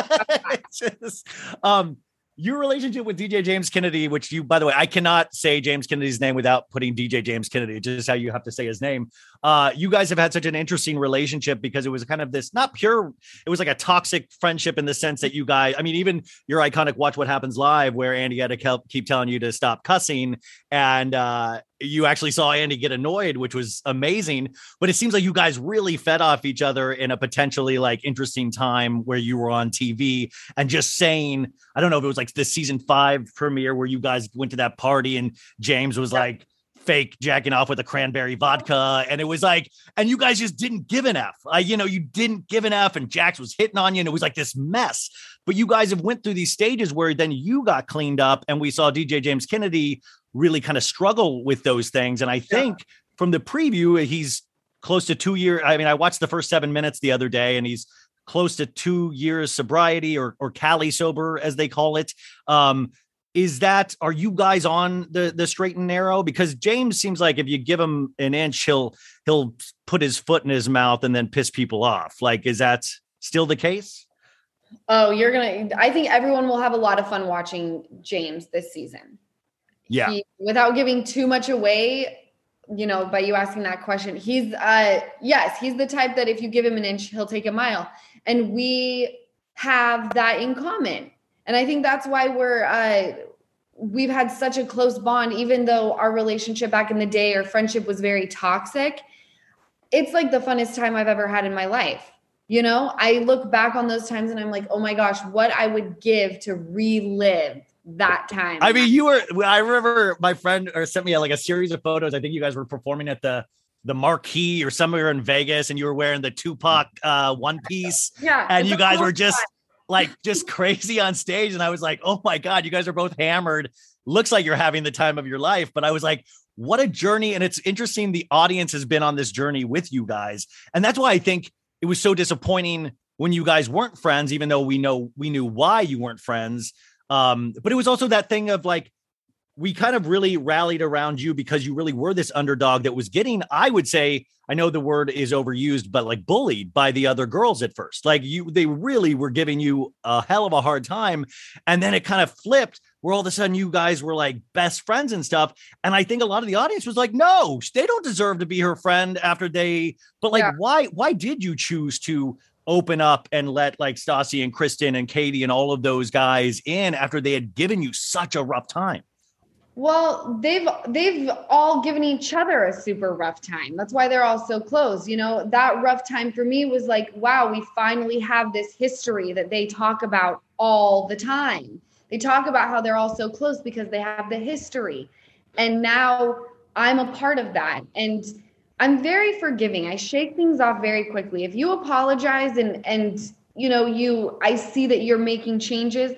Just, um, your relationship with D J James Kennedy, which you, by the way, I cannot say James Kennedy's name without putting D J James Kennedy, just how you have to say his name. Uh, you guys have had such an interesting relationship because it was kind of this, not pure, it was like a toxic friendship in the sense that you guys, I mean, even your iconic Watch What Happens Live, where Andy had to keep telling you to stop cussing. And uh, you actually saw Andy get annoyed, which was amazing. But it seems like you guys really fed off each other in a potentially like interesting time where you were on T V and just saying, I don't know if it was like the season five premiere where you guys went to that party and James was like fake jacking off with a cranberry vodka. And it was like, and you guys just didn't give an F. Uh, you know, you didn't give an F and Jax was hitting on you and it was like this mess. But you guys have went through these stages where then you got cleaned up and we saw D J James Kennedy really kind of struggle with those things. And I think yeah. from the preview, he's close to two years. I mean, I watched the first seven minutes the other day and he's close to two years sobriety or, or Cali sober, as they call it. Um, is that, are you guys on the, the straight and narrow? Because James seems like if you give him an inch, he'll, he'll put his foot in his mouth and then piss people off. Like, is that still the case? Oh, you're going to, I think everyone will have a lot of fun watching James this season. Yeah. He, without giving too much away, you know, by you asking that question, he's, uh, yes, he's the type that if you give him an inch, he'll take a mile. And we have that in common. And I think that's why we're, uh, we've had such a close bond, even though our relationship back in the day or friendship was very toxic. It's like the funnest time I've ever had in my life. You know, I look back on those times and I'm like, oh my gosh, what I would give to relive that time. I mean, you were, I remember my friend or sent me like a series of photos. I think you guys were performing at the, the Marquee or somewhere in Vegas, and you were wearing the Tupac uh, one piece. Yeah. And you guys were just like, just crazy on stage. And I was like, oh my God, you guys are both hammered. Looks like you're having the time of your life. But I was like, what a journey. And it's interesting. The audience has been on this journey with you guys. And that's why I think it was so disappointing when you guys weren't friends, even though we know we knew why you weren't friends. Um, but it was also that thing of like, we kind of really rallied around you because you really were this underdog that was getting, I would say, I know the word is overused, but like bullied by the other girls at first. Like you, they really were giving you a hell of a hard time. And then it kind of flipped where all of a sudden you guys were like best friends and stuff. And I think a lot of the audience was like, no, they don't deserve to be her friend after they, but like, yeah. why, why did you choose to open up and let like Stassi and Kristen and Katie and all of those guys in after they had given you such a rough time? Well, they've they've all given each other a super rough time. That's why they're all so close. You know, that rough time for me was like, wow, we finally have this history that they talk about all the time. They talk about how they're all so close because they have the history. And now I'm a part of that. And I'm very forgiving. I shake things off very quickly. If you apologize and and you know, you I see that you're making changes,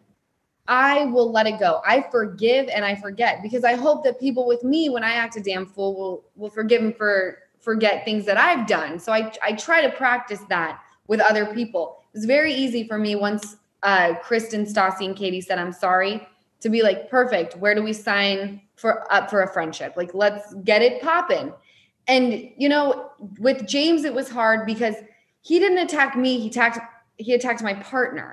I will let it go. I forgive and I forget because I hope that people with me, when I act a damn fool, will will forgive and for forget things that I've done. So I I try to practice that with other people. It's very easy for me once uh, Kristen, Stassi, and Katie said I'm sorry to be like, perfect. Where do we sign for up for a friendship? Like, let's get it popping. And you know, with James, it was hard because he didn't attack me. He attacked he attacked my partner.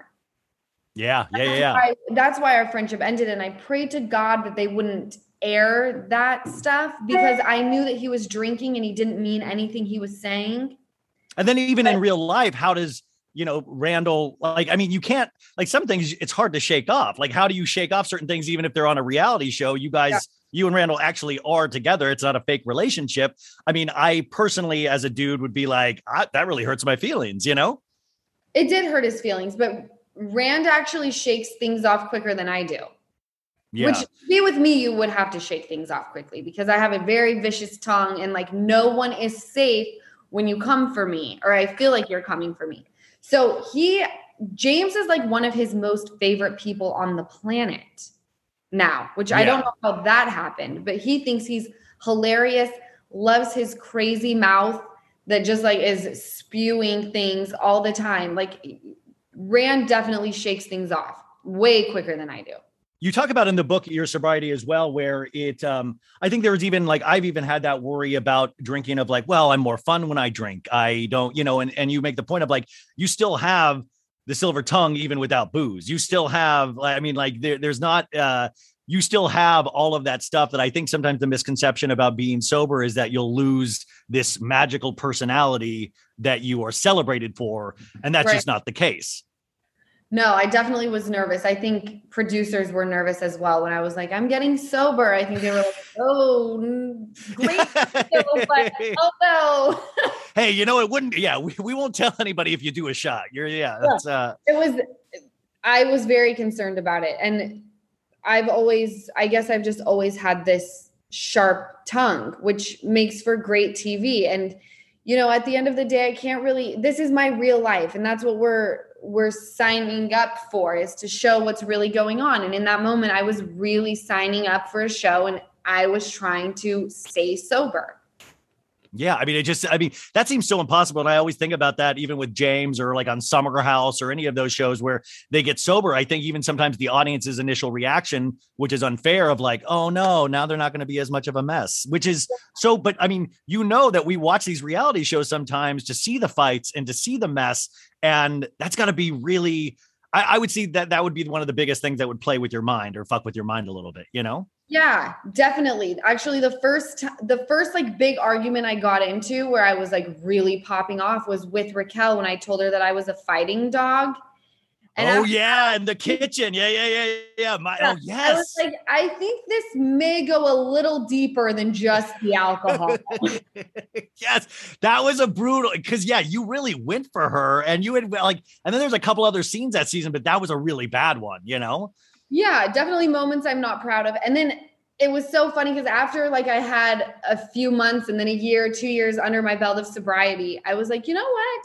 Yeah, yeah, yeah. That's yeah. why, that's why our friendship ended. And I prayed to God that they wouldn't air that stuff because I knew that he was drinking and he didn't mean anything he was saying. And then even but, in real life, how does, you know, Randall, like, I mean, you can't, like some things it's hard to shake off. Like, how do you shake off certain things, even if they're on a reality show? You guys, yeah. you and Randall actually are together. It's not a fake relationship. I mean, I personally, as a dude, would be like, I, that really hurts my feelings, you know? It did hurt his feelings, but Rand actually shakes things off quicker than I do. Yeah. Which, to be with me, you would have to shake things off quickly because I have a very vicious tongue and like no one is safe when you come for me or I feel like you're coming for me. So he, James is like one of his most favorite people on the planet now, which yeah. I don't know how that happened, but he thinks he's hilarious, loves his crazy mouth that just like is spewing things all the time. Like, Rand definitely shakes things off way quicker than I do. You talk about in the book your sobriety as well, where it, um, I think there was even like, I've even had that worry about drinking of like, well, I'm more fun when I drink. I don't, you know, and, and you make the point of like, you still have the silver tongue, even without booze. You still have, I mean, like there, there's not, uh, you still have all of that stuff that I think sometimes the misconception about being sober is that you'll lose this magical personality that you are celebrated for. And that's right. just not the case. No, I definitely was nervous. I think producers were nervous as well when I was like, I'm getting sober. I think they were like, oh, great. But, oh, no. Hey, you know, it wouldn't. Yeah, we, we won't tell anybody if you do a shot. You're, yeah, that's, uh, it was, I was very concerned about it. And I've always, I guess I've just always had this sharp tongue, which makes for great T V. And, you know, at the end of the day, I can't really, this is my real life. And that's what we're, we're signing up for, is to show what's really going on. And in that moment, I was really signing up for a show and I was trying to stay sober. Yeah. I mean, it just, I mean, that seems so impossible. And I always think about that even with James or like on Summer House or any of those shows where they get sober. I think even sometimes the audience's initial reaction, which is unfair, of like, oh no, now they're not going to be as much of a mess, which is so, but I mean, you know, that we watch these reality shows sometimes to see the fights and to see the mess. And that's got to be really, I, I would see that that would be one of the biggest things that would play with your mind or fuck with your mind a little bit, you know? Yeah, definitely. Actually, the first, the first like big argument I got into where I was like really popping off was with Raquel when I told her that I was a fighting dog. And oh I, yeah, in the kitchen. Yeah, yeah, yeah, yeah. My, yeah. Oh yes. I was like, I think this may go a little deeper than just the alcohol. Yes, that was a brutal. Because yeah, you really went for her, and you had like, and then there's a couple other scenes that season, but that was a really bad one. You know. Yeah, definitely moments I'm not proud of. And then it was so funny because after like I had a few months and then a year, two years under my belt of sobriety, I was like, you know what?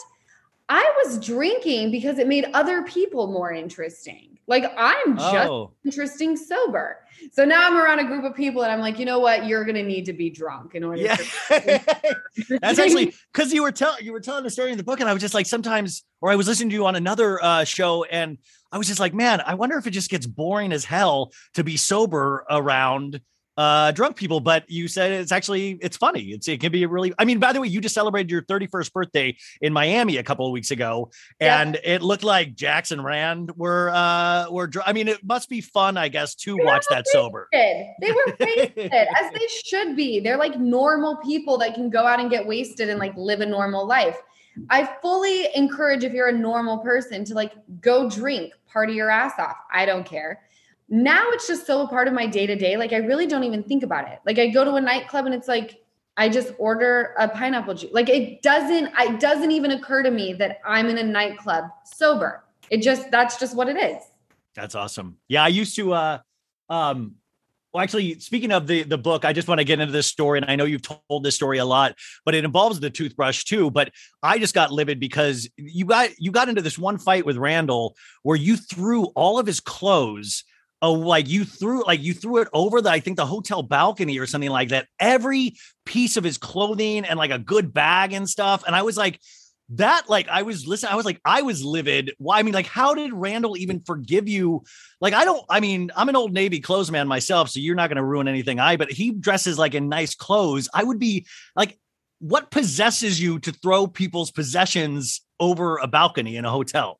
I was drinking because it made other people more interesting. Like I'm just Oh. interesting sober. So now I'm around a group of people and I'm like, you know what? You're going to need to be drunk in order Yeah. to. That's actually because you were telling you were telling the story in the book, and I was just like, sometimes, or I was listening to you on another uh, show, and I was just like, man, I wonder if it just gets boring as hell to be sober around uh, drunk people. But you said it's actually it's funny. It's it can be a really. I mean, by the way, you just celebrated your thirty-first birthday in Miami a couple of weeks ago, and Yeah. it looked like Jax and Rand were uh, were. dr- I mean, it must be fun, I guess, to They watch were that sober. wasted. They were wasted as they should be. They're like normal people that can go out and get wasted and like live a normal life. I fully encourage if you're a normal person to like go drink, party your ass off. I don't care. Now it's just so a part of my day to day. Like I really don't even think about it. Like I go to a nightclub and it's like, I just order a pineapple juice. Like it doesn't, it doesn't even occur to me that I'm in a nightclub sober. It just, that's just what it is. That's awesome. Yeah, I used to uh um well actually speaking of the the book, I just want to get into this story, and I know you've told this story a lot, but it involves the toothbrush too. But I just got livid because you got you got into this one fight with Randall where you threw all of his clothes. Oh, like you threw like you threw it over the I think the hotel balcony or something like that. Every piece of his clothing and like a good bag and stuff. And I was like, that like I was listening, I was like, I was livid. Why? I mean, like, how did Randall even forgive you? Like, I don't, I mean, I'm an old Navy clothes man myself, so you're not going to ruin anything. I, but he dresses like in nice clothes. I would be like, what possesses you to throw people's possessions over a balcony in a hotel?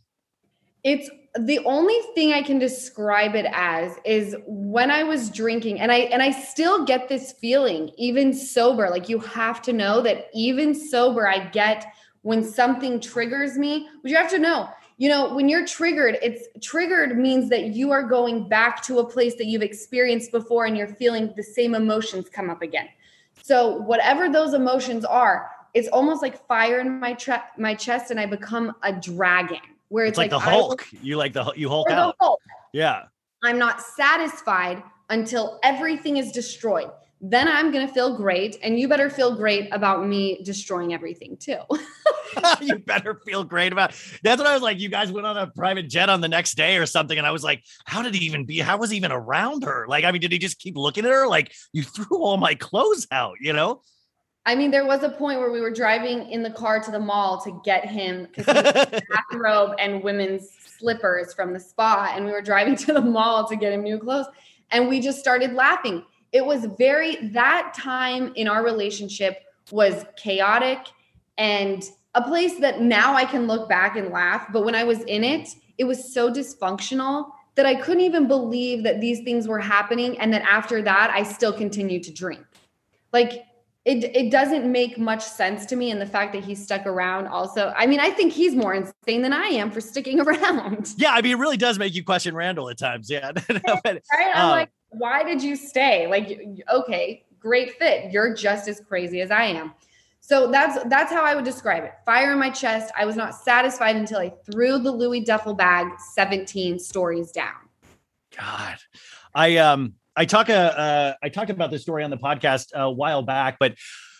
It's the only thing I can describe it as is when I was drinking, and I and I still get this feeling even sober. Like you have to know that even sober, I get when something triggers me. But you have to know, you know, when you're triggered, it's triggered means that you are going back to a place that you've experienced before, and you're feeling the same emotions come up again. So whatever those emotions are, it's almost like fire in my tre- my chest, and I become a dragon. Where it's, It's like, like the I Hulk. will- You like the you Hulk or the out. Hulk. Yeah. I'm not satisfied until everything is destroyed. Then I'm going to feel great. And you better feel great about me destroying everything too. You better feel great about. That's what I was like. You guys went on a private jet on the next day or something, and I was like, how did he even be? How was he even around her? Like, I mean, did he just keep looking at her? Like, you threw all my clothes out, you know? I mean, there was a point where we were driving in the car to the mall to get him because he had a bathrobe and women's slippers from the spa. And we were driving to the mall to get him new clothes. And we just started laughing. It was very, that time in our relationship was chaotic and a place that now I can look back and laugh. But when I was in it, it was so dysfunctional that I couldn't even believe that these things were happening. And that after that, I still continued to drink. Like, It it doesn't make much sense to me. And the fact that he stuck around also, I mean, I think he's more insane than I am for sticking around. Yeah, I mean, it really does make you question Randall at times. Yeah. But, Right? I'm um, like, why did you stay? Like, okay, great fit. You're just as crazy as I am. So that's that's how I would describe it. Fire in my chest. I was not satisfied until I threw the Louis duffel bag seventeen stories down. God, I um I talk uh, uh I talked about this story on the podcast a while back, but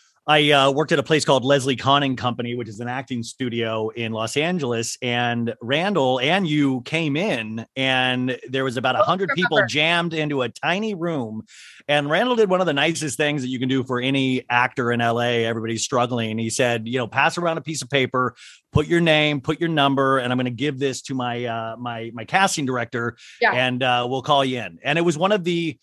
I uh, worked at a place called Leslie Conning Company, which is an acting studio in Los Angeles. And Randall and you came in, and there was about a hundred people jammed into a tiny room. And Randall did one of the nicest things that you can do for any actor in L A. Everybody's struggling. He said, you know, pass around a piece of paper, put your name, put your number, and I'm going to give this to my uh, my my casting director, Yeah. and uh, we'll call you in. And it was one of the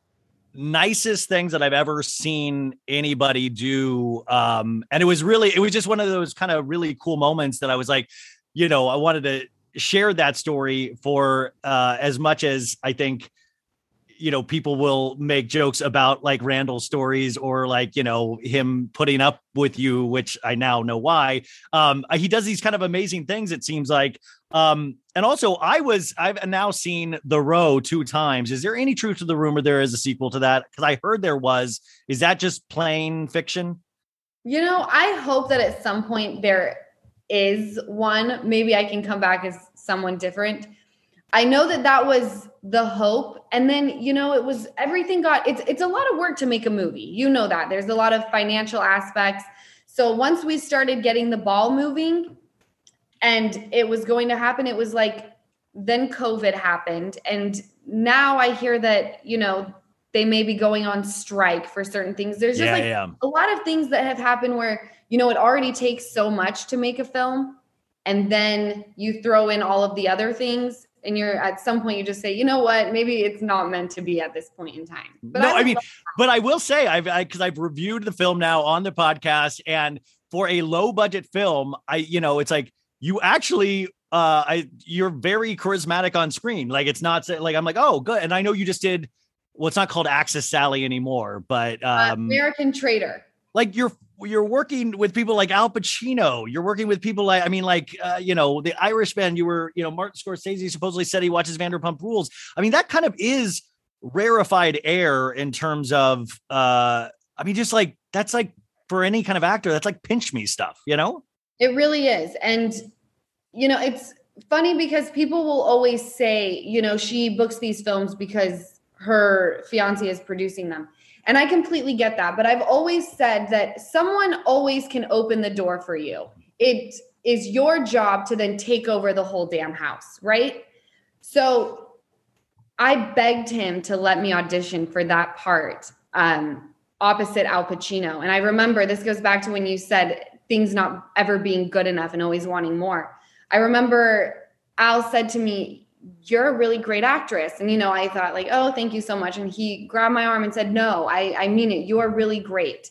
nicest things that I've ever seen anybody do. Um, and it was really, it was just one of those kind of really cool moments that I was like, you know, I wanted to share that story for uh, as much as I think you know, people will make jokes about like Randall's stories or like, you know, him putting up with you, which I now know why. Um, he does these kind of amazing things, it seems like. Um, and also I was, I've now seen The Row two times. Is there any truth to the rumor there is a sequel to that? Because I heard there was. Is that just plain fiction? You know, I hope that at some point there is one. Maybe I can come back as someone different. I know that that was the hope. And then, you know, it was everything got, it's, it's a lot of work to make a movie. You know that there's a lot of financial aspects. So once we started getting the ball moving and it was going to happen, it was like, then COVID happened. And now I hear that, you know, they may be going on strike for certain things. There's just yeah, like yeah. a lot of things that have happened where, you know, it already takes so much to make a film. And then you throw in all of the other things. And you're at some point, you just say, you know what, maybe it's not meant to be at this point in time. But no, I, I mean, but I will say I've, I, cause I've reviewed the film now on the podcast, and for a low budget film, I, you know, it's like you actually, uh, I, you're very charismatic on screen. Like, it's not like, I'm like, oh, good. And I know you just did, well, it's not called Axis Sally anymore, but, um, uh, American Trader. Like you're, you're working with people like Al Pacino. You're working with people like, I mean, like, uh, you know, the Irishman, you were, you know, Martin Scorsese supposedly said he watches Vanderpump Rules. I mean, that kind of is rarefied air in terms of, uh, I mean, just like, that's like for any kind of actor, that's like pinch me stuff, you know? It really is. And, you know, it's funny because people will always say, you know, she books these films because her fiance is producing them. And I completely get that. But I've always said that someone always can open the door for you. It is your job to then take over the whole damn house, right? So I begged him to let me audition for that part um, opposite Al Pacino. And I remember, this goes back to when you said things not ever being good enough and always wanting more. I remember Al said to me, you're a really great actress. And, you know, I thought like, oh, thank you so much. And he grabbed my arm and said, no, I, I mean it. You're really great.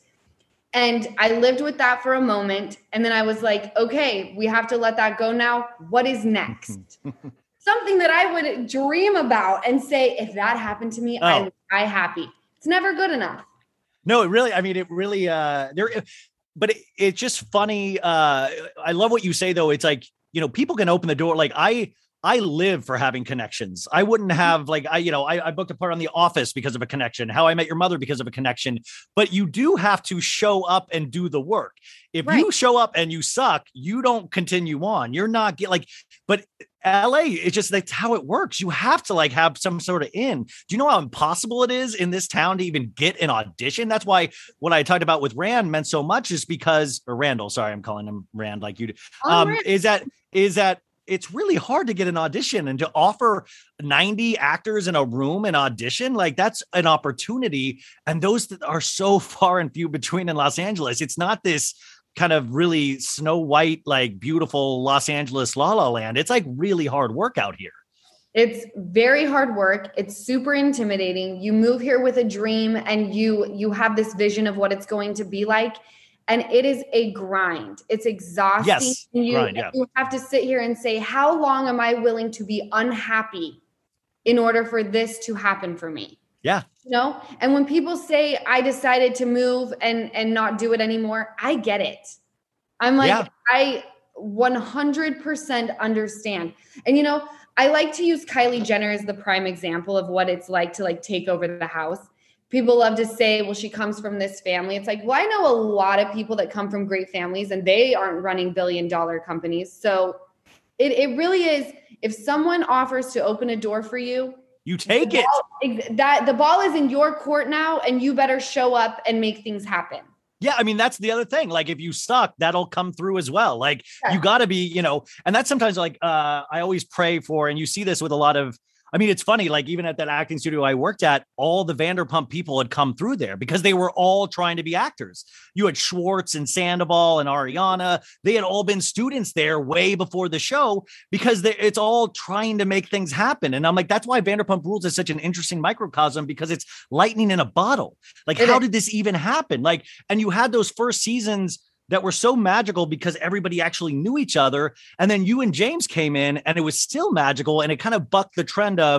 And I lived with that for a moment. And then I was like, okay, we have to let that go now. What is next? Something that I would dream about and say, if that happened to me, oh. I would die happy. It's never good enough. No, it really, I mean, it really, uh, there, but it, it's just funny. Uh, I love what you say though. It's like, you know, people can open the door. Like I, I live for having connections. I wouldn't have like, I, you know, I, I booked a part on The Office because of a connection, How I Met Your Mother because of a connection, but you do have to show up and do the work. If right. you show up and you suck, you don't continue on. You're not get like, but L A, it's just, that's how it works. You have to like have some sort of in. Do you know how impossible it is in this town to even get an audition? That's why what I talked about with Rand meant so much is because, or Randall, sorry, I'm calling him Rand like you do. Um, oh, is that, is that, it's really hard to get an audition and to offer ninety actors in a room an audition. Like that's an opportunity. And those that are so far and few between in Los Angeles. It's not this kind of really Snow White, like beautiful Los Angeles, La La Land. It's like really hard work out here. It's very hard work. It's super intimidating. You move here with a dream and you, you have this vision of what it's going to be like. And it is a grind. It's exhausting. Yes, and you, grind, yeah. you have to sit here and say, how long am I willing to be unhappy in order for this to happen for me? Yeah. You know? And when people say I decided to move and, and not do it anymore, I get it. I'm like, yeah. I one hundred percent understand. And, you know, I like to use Kylie Jenner as the prime example of what it's like to like take over the house. People love to say, well, she comes from this family. It's like, well, I know a lot of people that come from great families and they aren't running billion dollar companies. So it, it really is, if someone offers to open a door for you, you take the it. Ball, that the ball is in your court now and you better show up and make things happen. Yeah. I mean, that's the other thing. Like if you suck, that'll come through as well. Like yeah. you gotta be, you know, and that's sometimes like, uh, I always pray for, and you see this with a lot of, I mean, it's funny, like even at that acting studio I worked at, all the Vanderpump people had come through there because they were all trying to be actors. You had Schwartz and Sandoval and Ariana. They had all been students there way before the show because they, it's all trying to make things happen. And I'm like, that's why Vanderpump Rules is such an interesting microcosm, because it's lightning in a bottle. Like, how did this even happen? Like, and you had those first seasons that were so magical because everybody actually knew each other. And then you and James came in and it was still magical. And it kind of bucked the trend of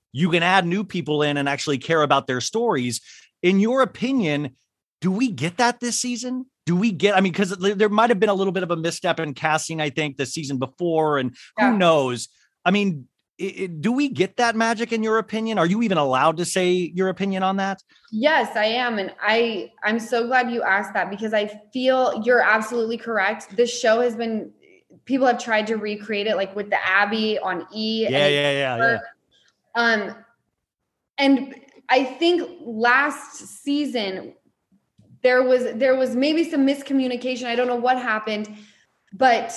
you can add new people in and actually care about their stories. In your opinion, do we get that this season? Do we get, I mean, because there might have been a little bit of a misstep in casting, I think, the season before, and Yeah. who knows? I mean, it, it- do we get that magic in your opinion? Are you even allowed to say your opinion on that? Yes, I am. And I, I'm so glad you asked that because I feel you're absolutely correct. This show has been, people have tried to recreate it like with the Abby on E. Yeah, and yeah, yeah, yeah. Um, and I think last season there was there was maybe some miscommunication. I don't know what happened, but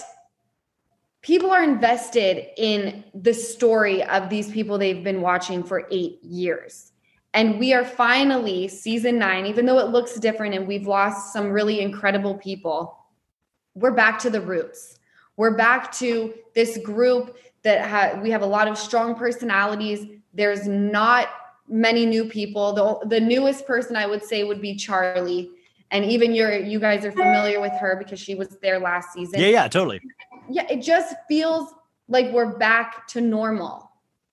people are invested in the story of these people they've been watching for eight years. And we are finally season nine, even though it looks different and we've lost some really incredible people, we're back to the roots. We're back to this group that ha- we have a lot of strong personalities. There's not many new people. The, the newest person I would say would be Charlie. And even you're, you guys are familiar with her because she was there last season. Yeah, yeah, totally. Yeah, it just feels like we're back to normal.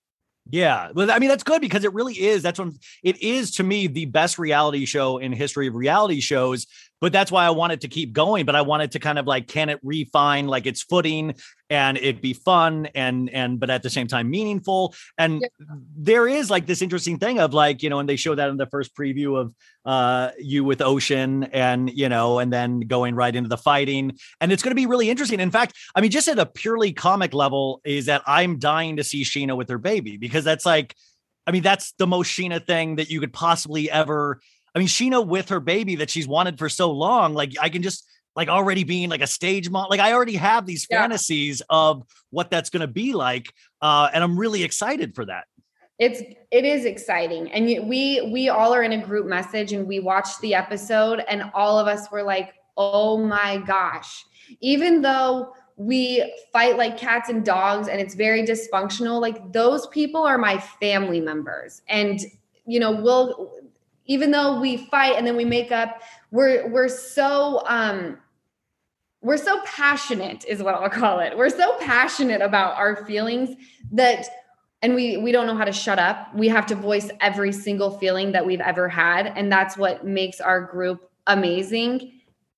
Yeah. Well, I mean, that's good because it really is. That's what it is to me, the best reality show in history of reality shows. But that's why I wanted to keep going. But I wanted to kind of like, can it refine like its footing and it be fun and, and, but at the same time meaningful. And Yeah. there is like this interesting thing of like, you know, and they show that in the first preview of uh, you with Ocean and, you know, and then going right into the fighting. And it's going to be really interesting. In fact, I mean, just at a purely comic level is that I'm dying to see Sheena with her baby because that's like, I mean, that's the most Sheena thing that you could possibly ever. I mean, Sheena with her baby that she's wanted for so long, like I can just like already being like a stage mom, like I already have these Yeah. fantasies of what that's going to be like. Uh, and I'm really excited for that. It's it is exciting, and you, we we all are in a group message, and we watched the episode, and all of us were like, "Oh my gosh!" Even though we fight like cats and dogs, and it's very dysfunctional, like those people are my family members, and you know, we'll even though we fight and then we make up, we're we're so um we're so passionate, is what I'll call it. We're so passionate about our feelings that. And we we don't know how to shut up. We have to voice every single feeling that we've ever had. And that's what makes our group amazing.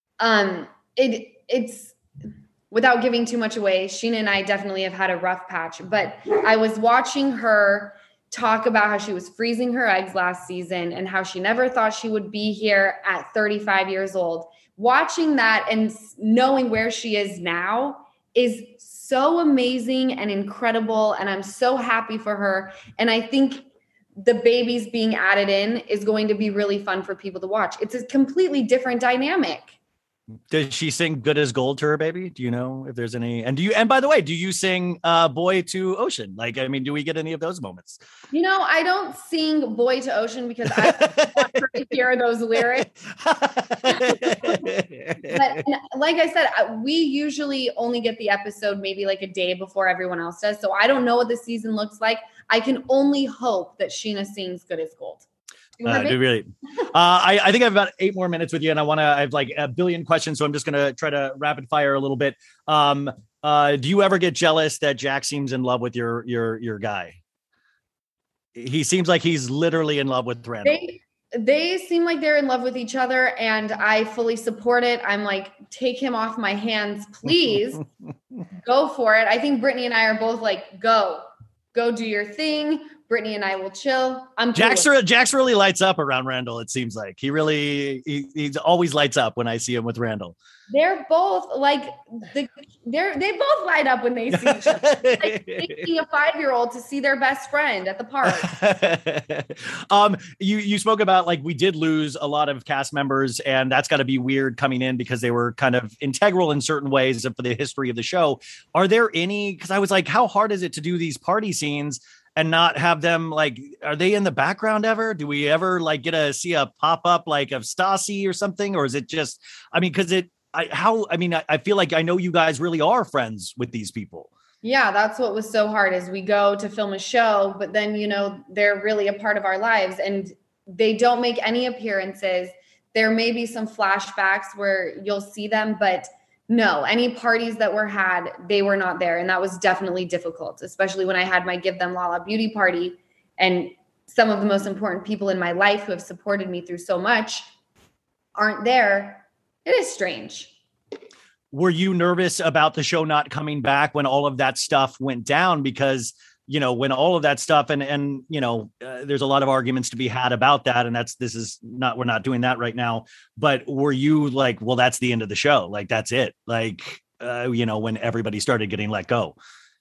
Um, it it's without giving too much away, Sheena and I definitely have had a rough patch. But I was watching her talk about how she was freezing her eggs last season and how she never thought she would be here at thirty-five years old. Watching that and knowing where she is now is so amazing and incredible. And I'm so happy for her. And I think the babies being added in is going to be really fun for people to watch. It's a completely different dynamic. Does she sing Good as Gold to her baby? Do you know if there's any, and do you, and by the way, do you sing uh Boy to Ocean? Like, I mean, do we get any of those moments? You know, I don't sing Boy to Ocean because I want her to hear those lyrics. But like I said, I- we usually only get the episode maybe like a day before everyone else does. So I don't know what the season looks like. I can only hope that Sheena sings Good as Gold. to her Uh, baby. really. Uh, I, I think I have about eight more minutes with you, and I want to. I have like a billion questions, so I'm just going to try to rapid fire a little bit. Um, uh, do you ever get jealous that Jack seems in love with your your your guy? He seems like he's literally in love with Randall. They they seem like they're in love with each other, and I fully support it. I'm like, take him off my hands, please. Go for it. I think Brittany and I are both like, go, go do your thing. Brittany and I will chill. I'm cool Jax, with it. Jax really lights up around Randall. It seems like he really he, he always lights up when I see him with Randall. They're both like the they're they both light up when they see each other. It's like taking a five-year-old to see their best friend at the park. um, you you spoke about like we did lose a lot of cast members, and that's got to be weird coming in because they were kind of integral in certain ways for the history of the show. Are there any? Because I was like, how hard is it to do these party scenes and not have them like? Are they in the background ever? Do we ever like get to see a pop up like of Stassi or something, or is it just? I mean, because it. I how I mean I, I feel like I know you guys really are friends with these people. Yeah, that's what was so hard is we go to film a show, but then, you know, they're really a part of our lives and they don't make any appearances. There may be some flashbacks where you'll see them, but no, any parties that were had, they were not there. And that was definitely difficult, especially when I had my Give Them Lala beauty party and some of the most important people in my life who have supported me through so much aren't there, it is strange. Were you nervous about the show not coming back when all of that stuff went down? Because, you know, when all of that stuff and, and, you know, uh, there's a lot of arguments to be had about that. And that's, this is not, we're not doing that right now, but were you like, well, that's the end of the show. Like, that's it. Like, uh, you know, when everybody started getting let go.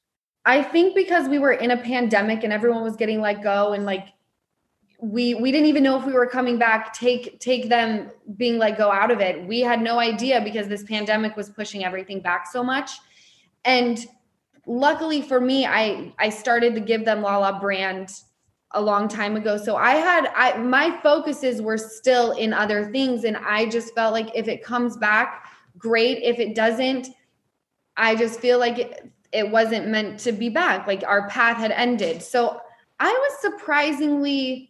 I think because we were in a pandemic and everyone was getting let go, and like, we, we didn't even know if we were coming back, take, take them being let go out of it. We had no idea because this pandemic was pushing everything back so much. And luckily for me, I, I started the Give Them Lala brand a long time ago. So I had, I, my focuses were still in other things. And I just felt like if it comes back, great. If it doesn't, I just feel like it, it wasn't meant to be back. Like our path had ended. So I was surprisingly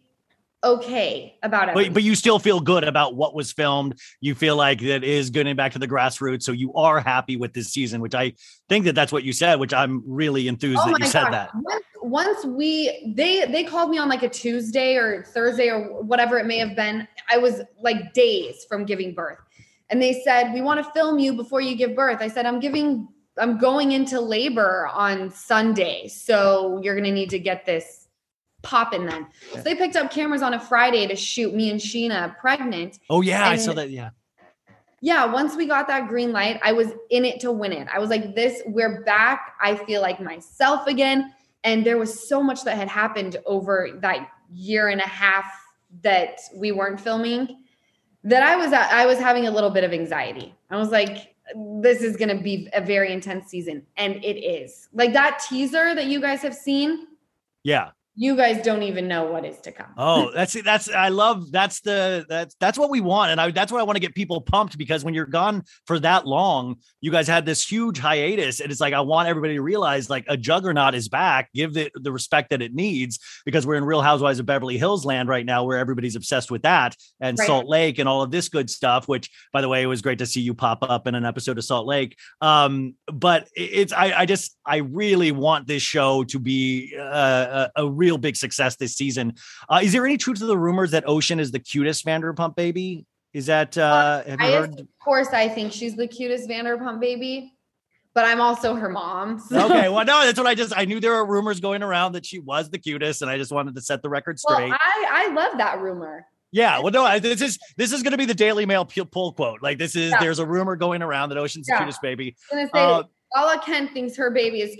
okay about it. But, but you still feel good about what was filmed. You feel like that is getting back to the grassroots. So you are happy with this season, which I think that that's what you said, which I'm really enthused oh that you said gosh. that. Once, once we, they, they called me on like a Tuesday or Thursday or whatever it may have been. I was like days from giving birth. And they said, we want to film you before you give birth. I said, I'm giving, I'm going into labor on Sunday. So you're going to need to get this popping then. So they picked up cameras on a Friday to shoot me and Sheena pregnant. Oh yeah. And I saw that. Yeah. Yeah. Once we got that green light, I was in it to win it. I was like, this, we're back. I feel like myself again. And there was so much that had happened over that year and a half that we weren't filming that I was, I was having a little bit of anxiety. I was like, this is going to be a very intense season. And it is. Like that teaser that you guys have seen. Yeah. You guys don't even know what is to come. Oh, that's that's I love that's the that's that's what we want, and I that's what I want to get people pumped, because when you're gone for that long, you guys had this huge hiatus, and it's like I want everybody to realize like a juggernaut is back. Give it the respect that it needs, because we're in Real Housewives of Beverly Hills land right now, where everybody's obsessed with that and right. Salt Lake and all of this good stuff. Which, by the way, it was great to see you pop up in an episode of Salt Lake. Um, but it's I I just I really want this show to be uh, a, a real big success this season. Uh, is there any truth to the rumors that Ocean is the cutest Vanderpump baby? Is that, uh, have you I, heard? Of course, I think she's the cutest Vanderpump baby, but I'm also her mom. So. Okay. Well, no, that's what I just, I knew there were rumors going around that she was the cutest, and I just wanted to set the record straight. Well, I, I love that rumor. Yeah. Well, no, this is, this is going to be the Daily Mail pull quote. Like this is, yeah. There's a rumor going around that Ocean's yeah. the cutest baby. I was gonna say, uh, Lala Kent thinks her baby is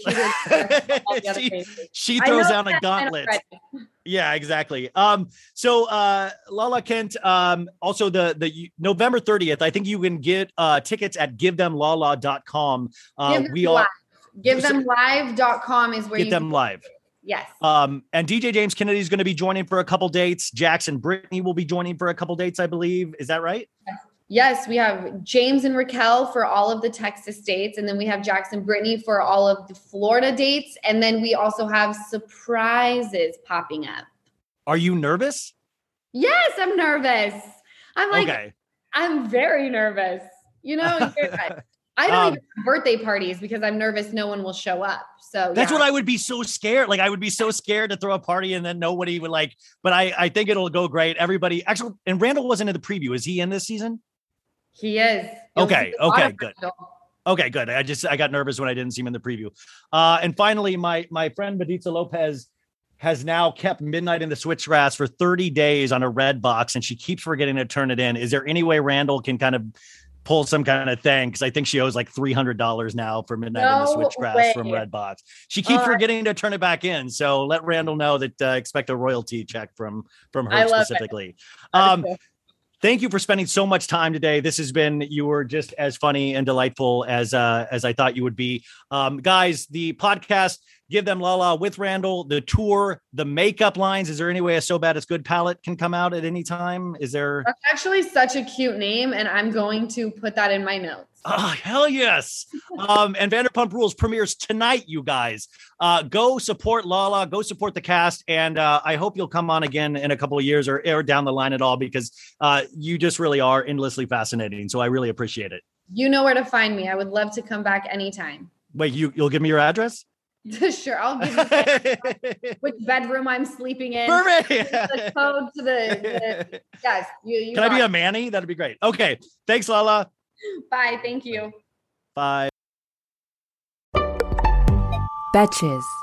cuter. she, she throws down a gauntlet. Yeah, exactly. Um, so uh, Lala Kent, um, also the the November thirtieth, I think you can get uh, tickets at give them lala dot com. Uh, Give we all give them live dot com is where get you them live. Yes. Um, and D J James Kennedy is going to be joining for a couple dates. Jackson Brittany will be joining for a couple dates, I believe. Is that right? Yes. Yes, we have James and Raquel for all of the Texas dates. And then we have Jackson Brittany for all of the Florida dates. And then we also have surprises popping up. Are you nervous? Yes, I'm nervous. I'm like, okay. I'm very nervous. You know, I don't um, even have birthday parties because I'm nervous no one will show up. So that's yeah. what I would be so scared. Like I would be so scared to throw a party and then nobody would like, but I, I think it'll go great. Everybody actually, and Randall wasn't in the preview. Is he in this season? He is. You'll okay. Okay. Good. Okay. Good. I just, I got nervous when I didn't see him in the preview. Uh, and finally, my, my friend Baditza Lopez has now kept Midnight in the Switchgrass for thirty days on a red box, and she keeps forgetting to turn it in. Is there any way Randall can kind of pull some kind of thing? Because I think she owes like three hundred dollars now for Midnight no in the Switchgrass way. from Redbox. She keeps uh, forgetting to turn it back in. So let Randall know that uh, expect a royalty check from, from her specifically. Um, thank you for spending so much time today. This has been, you were just as funny and delightful as, uh, as I thought you would be. Um, guys, the podcast, Give Them Lala with Randall, the tour, the makeup lines. Is there any way a So Bad It's Good palette can come out at any time? Is there? That's actually such a cute name, and I'm going to put that in my notes. Oh, hell yes. um, and Vanderpump Rules premieres tonight, you guys. Uh, go support Lala, go support the cast, and uh, I hope you'll come on again in a couple of years or, or down the line at all, because uh, you just really are endlessly fascinating. So I really appreciate it. You know where to find me. I would love to come back anytime. Wait, you, you'll give me your address? Sure, I'll give you the, which bedroom I'm sleeping in. Perfect. The code to the, the yes. You, you Can I be are. a Manny? That'd be great. Okay. Thanks, Lala. Bye. Thank you. Bye. Betches.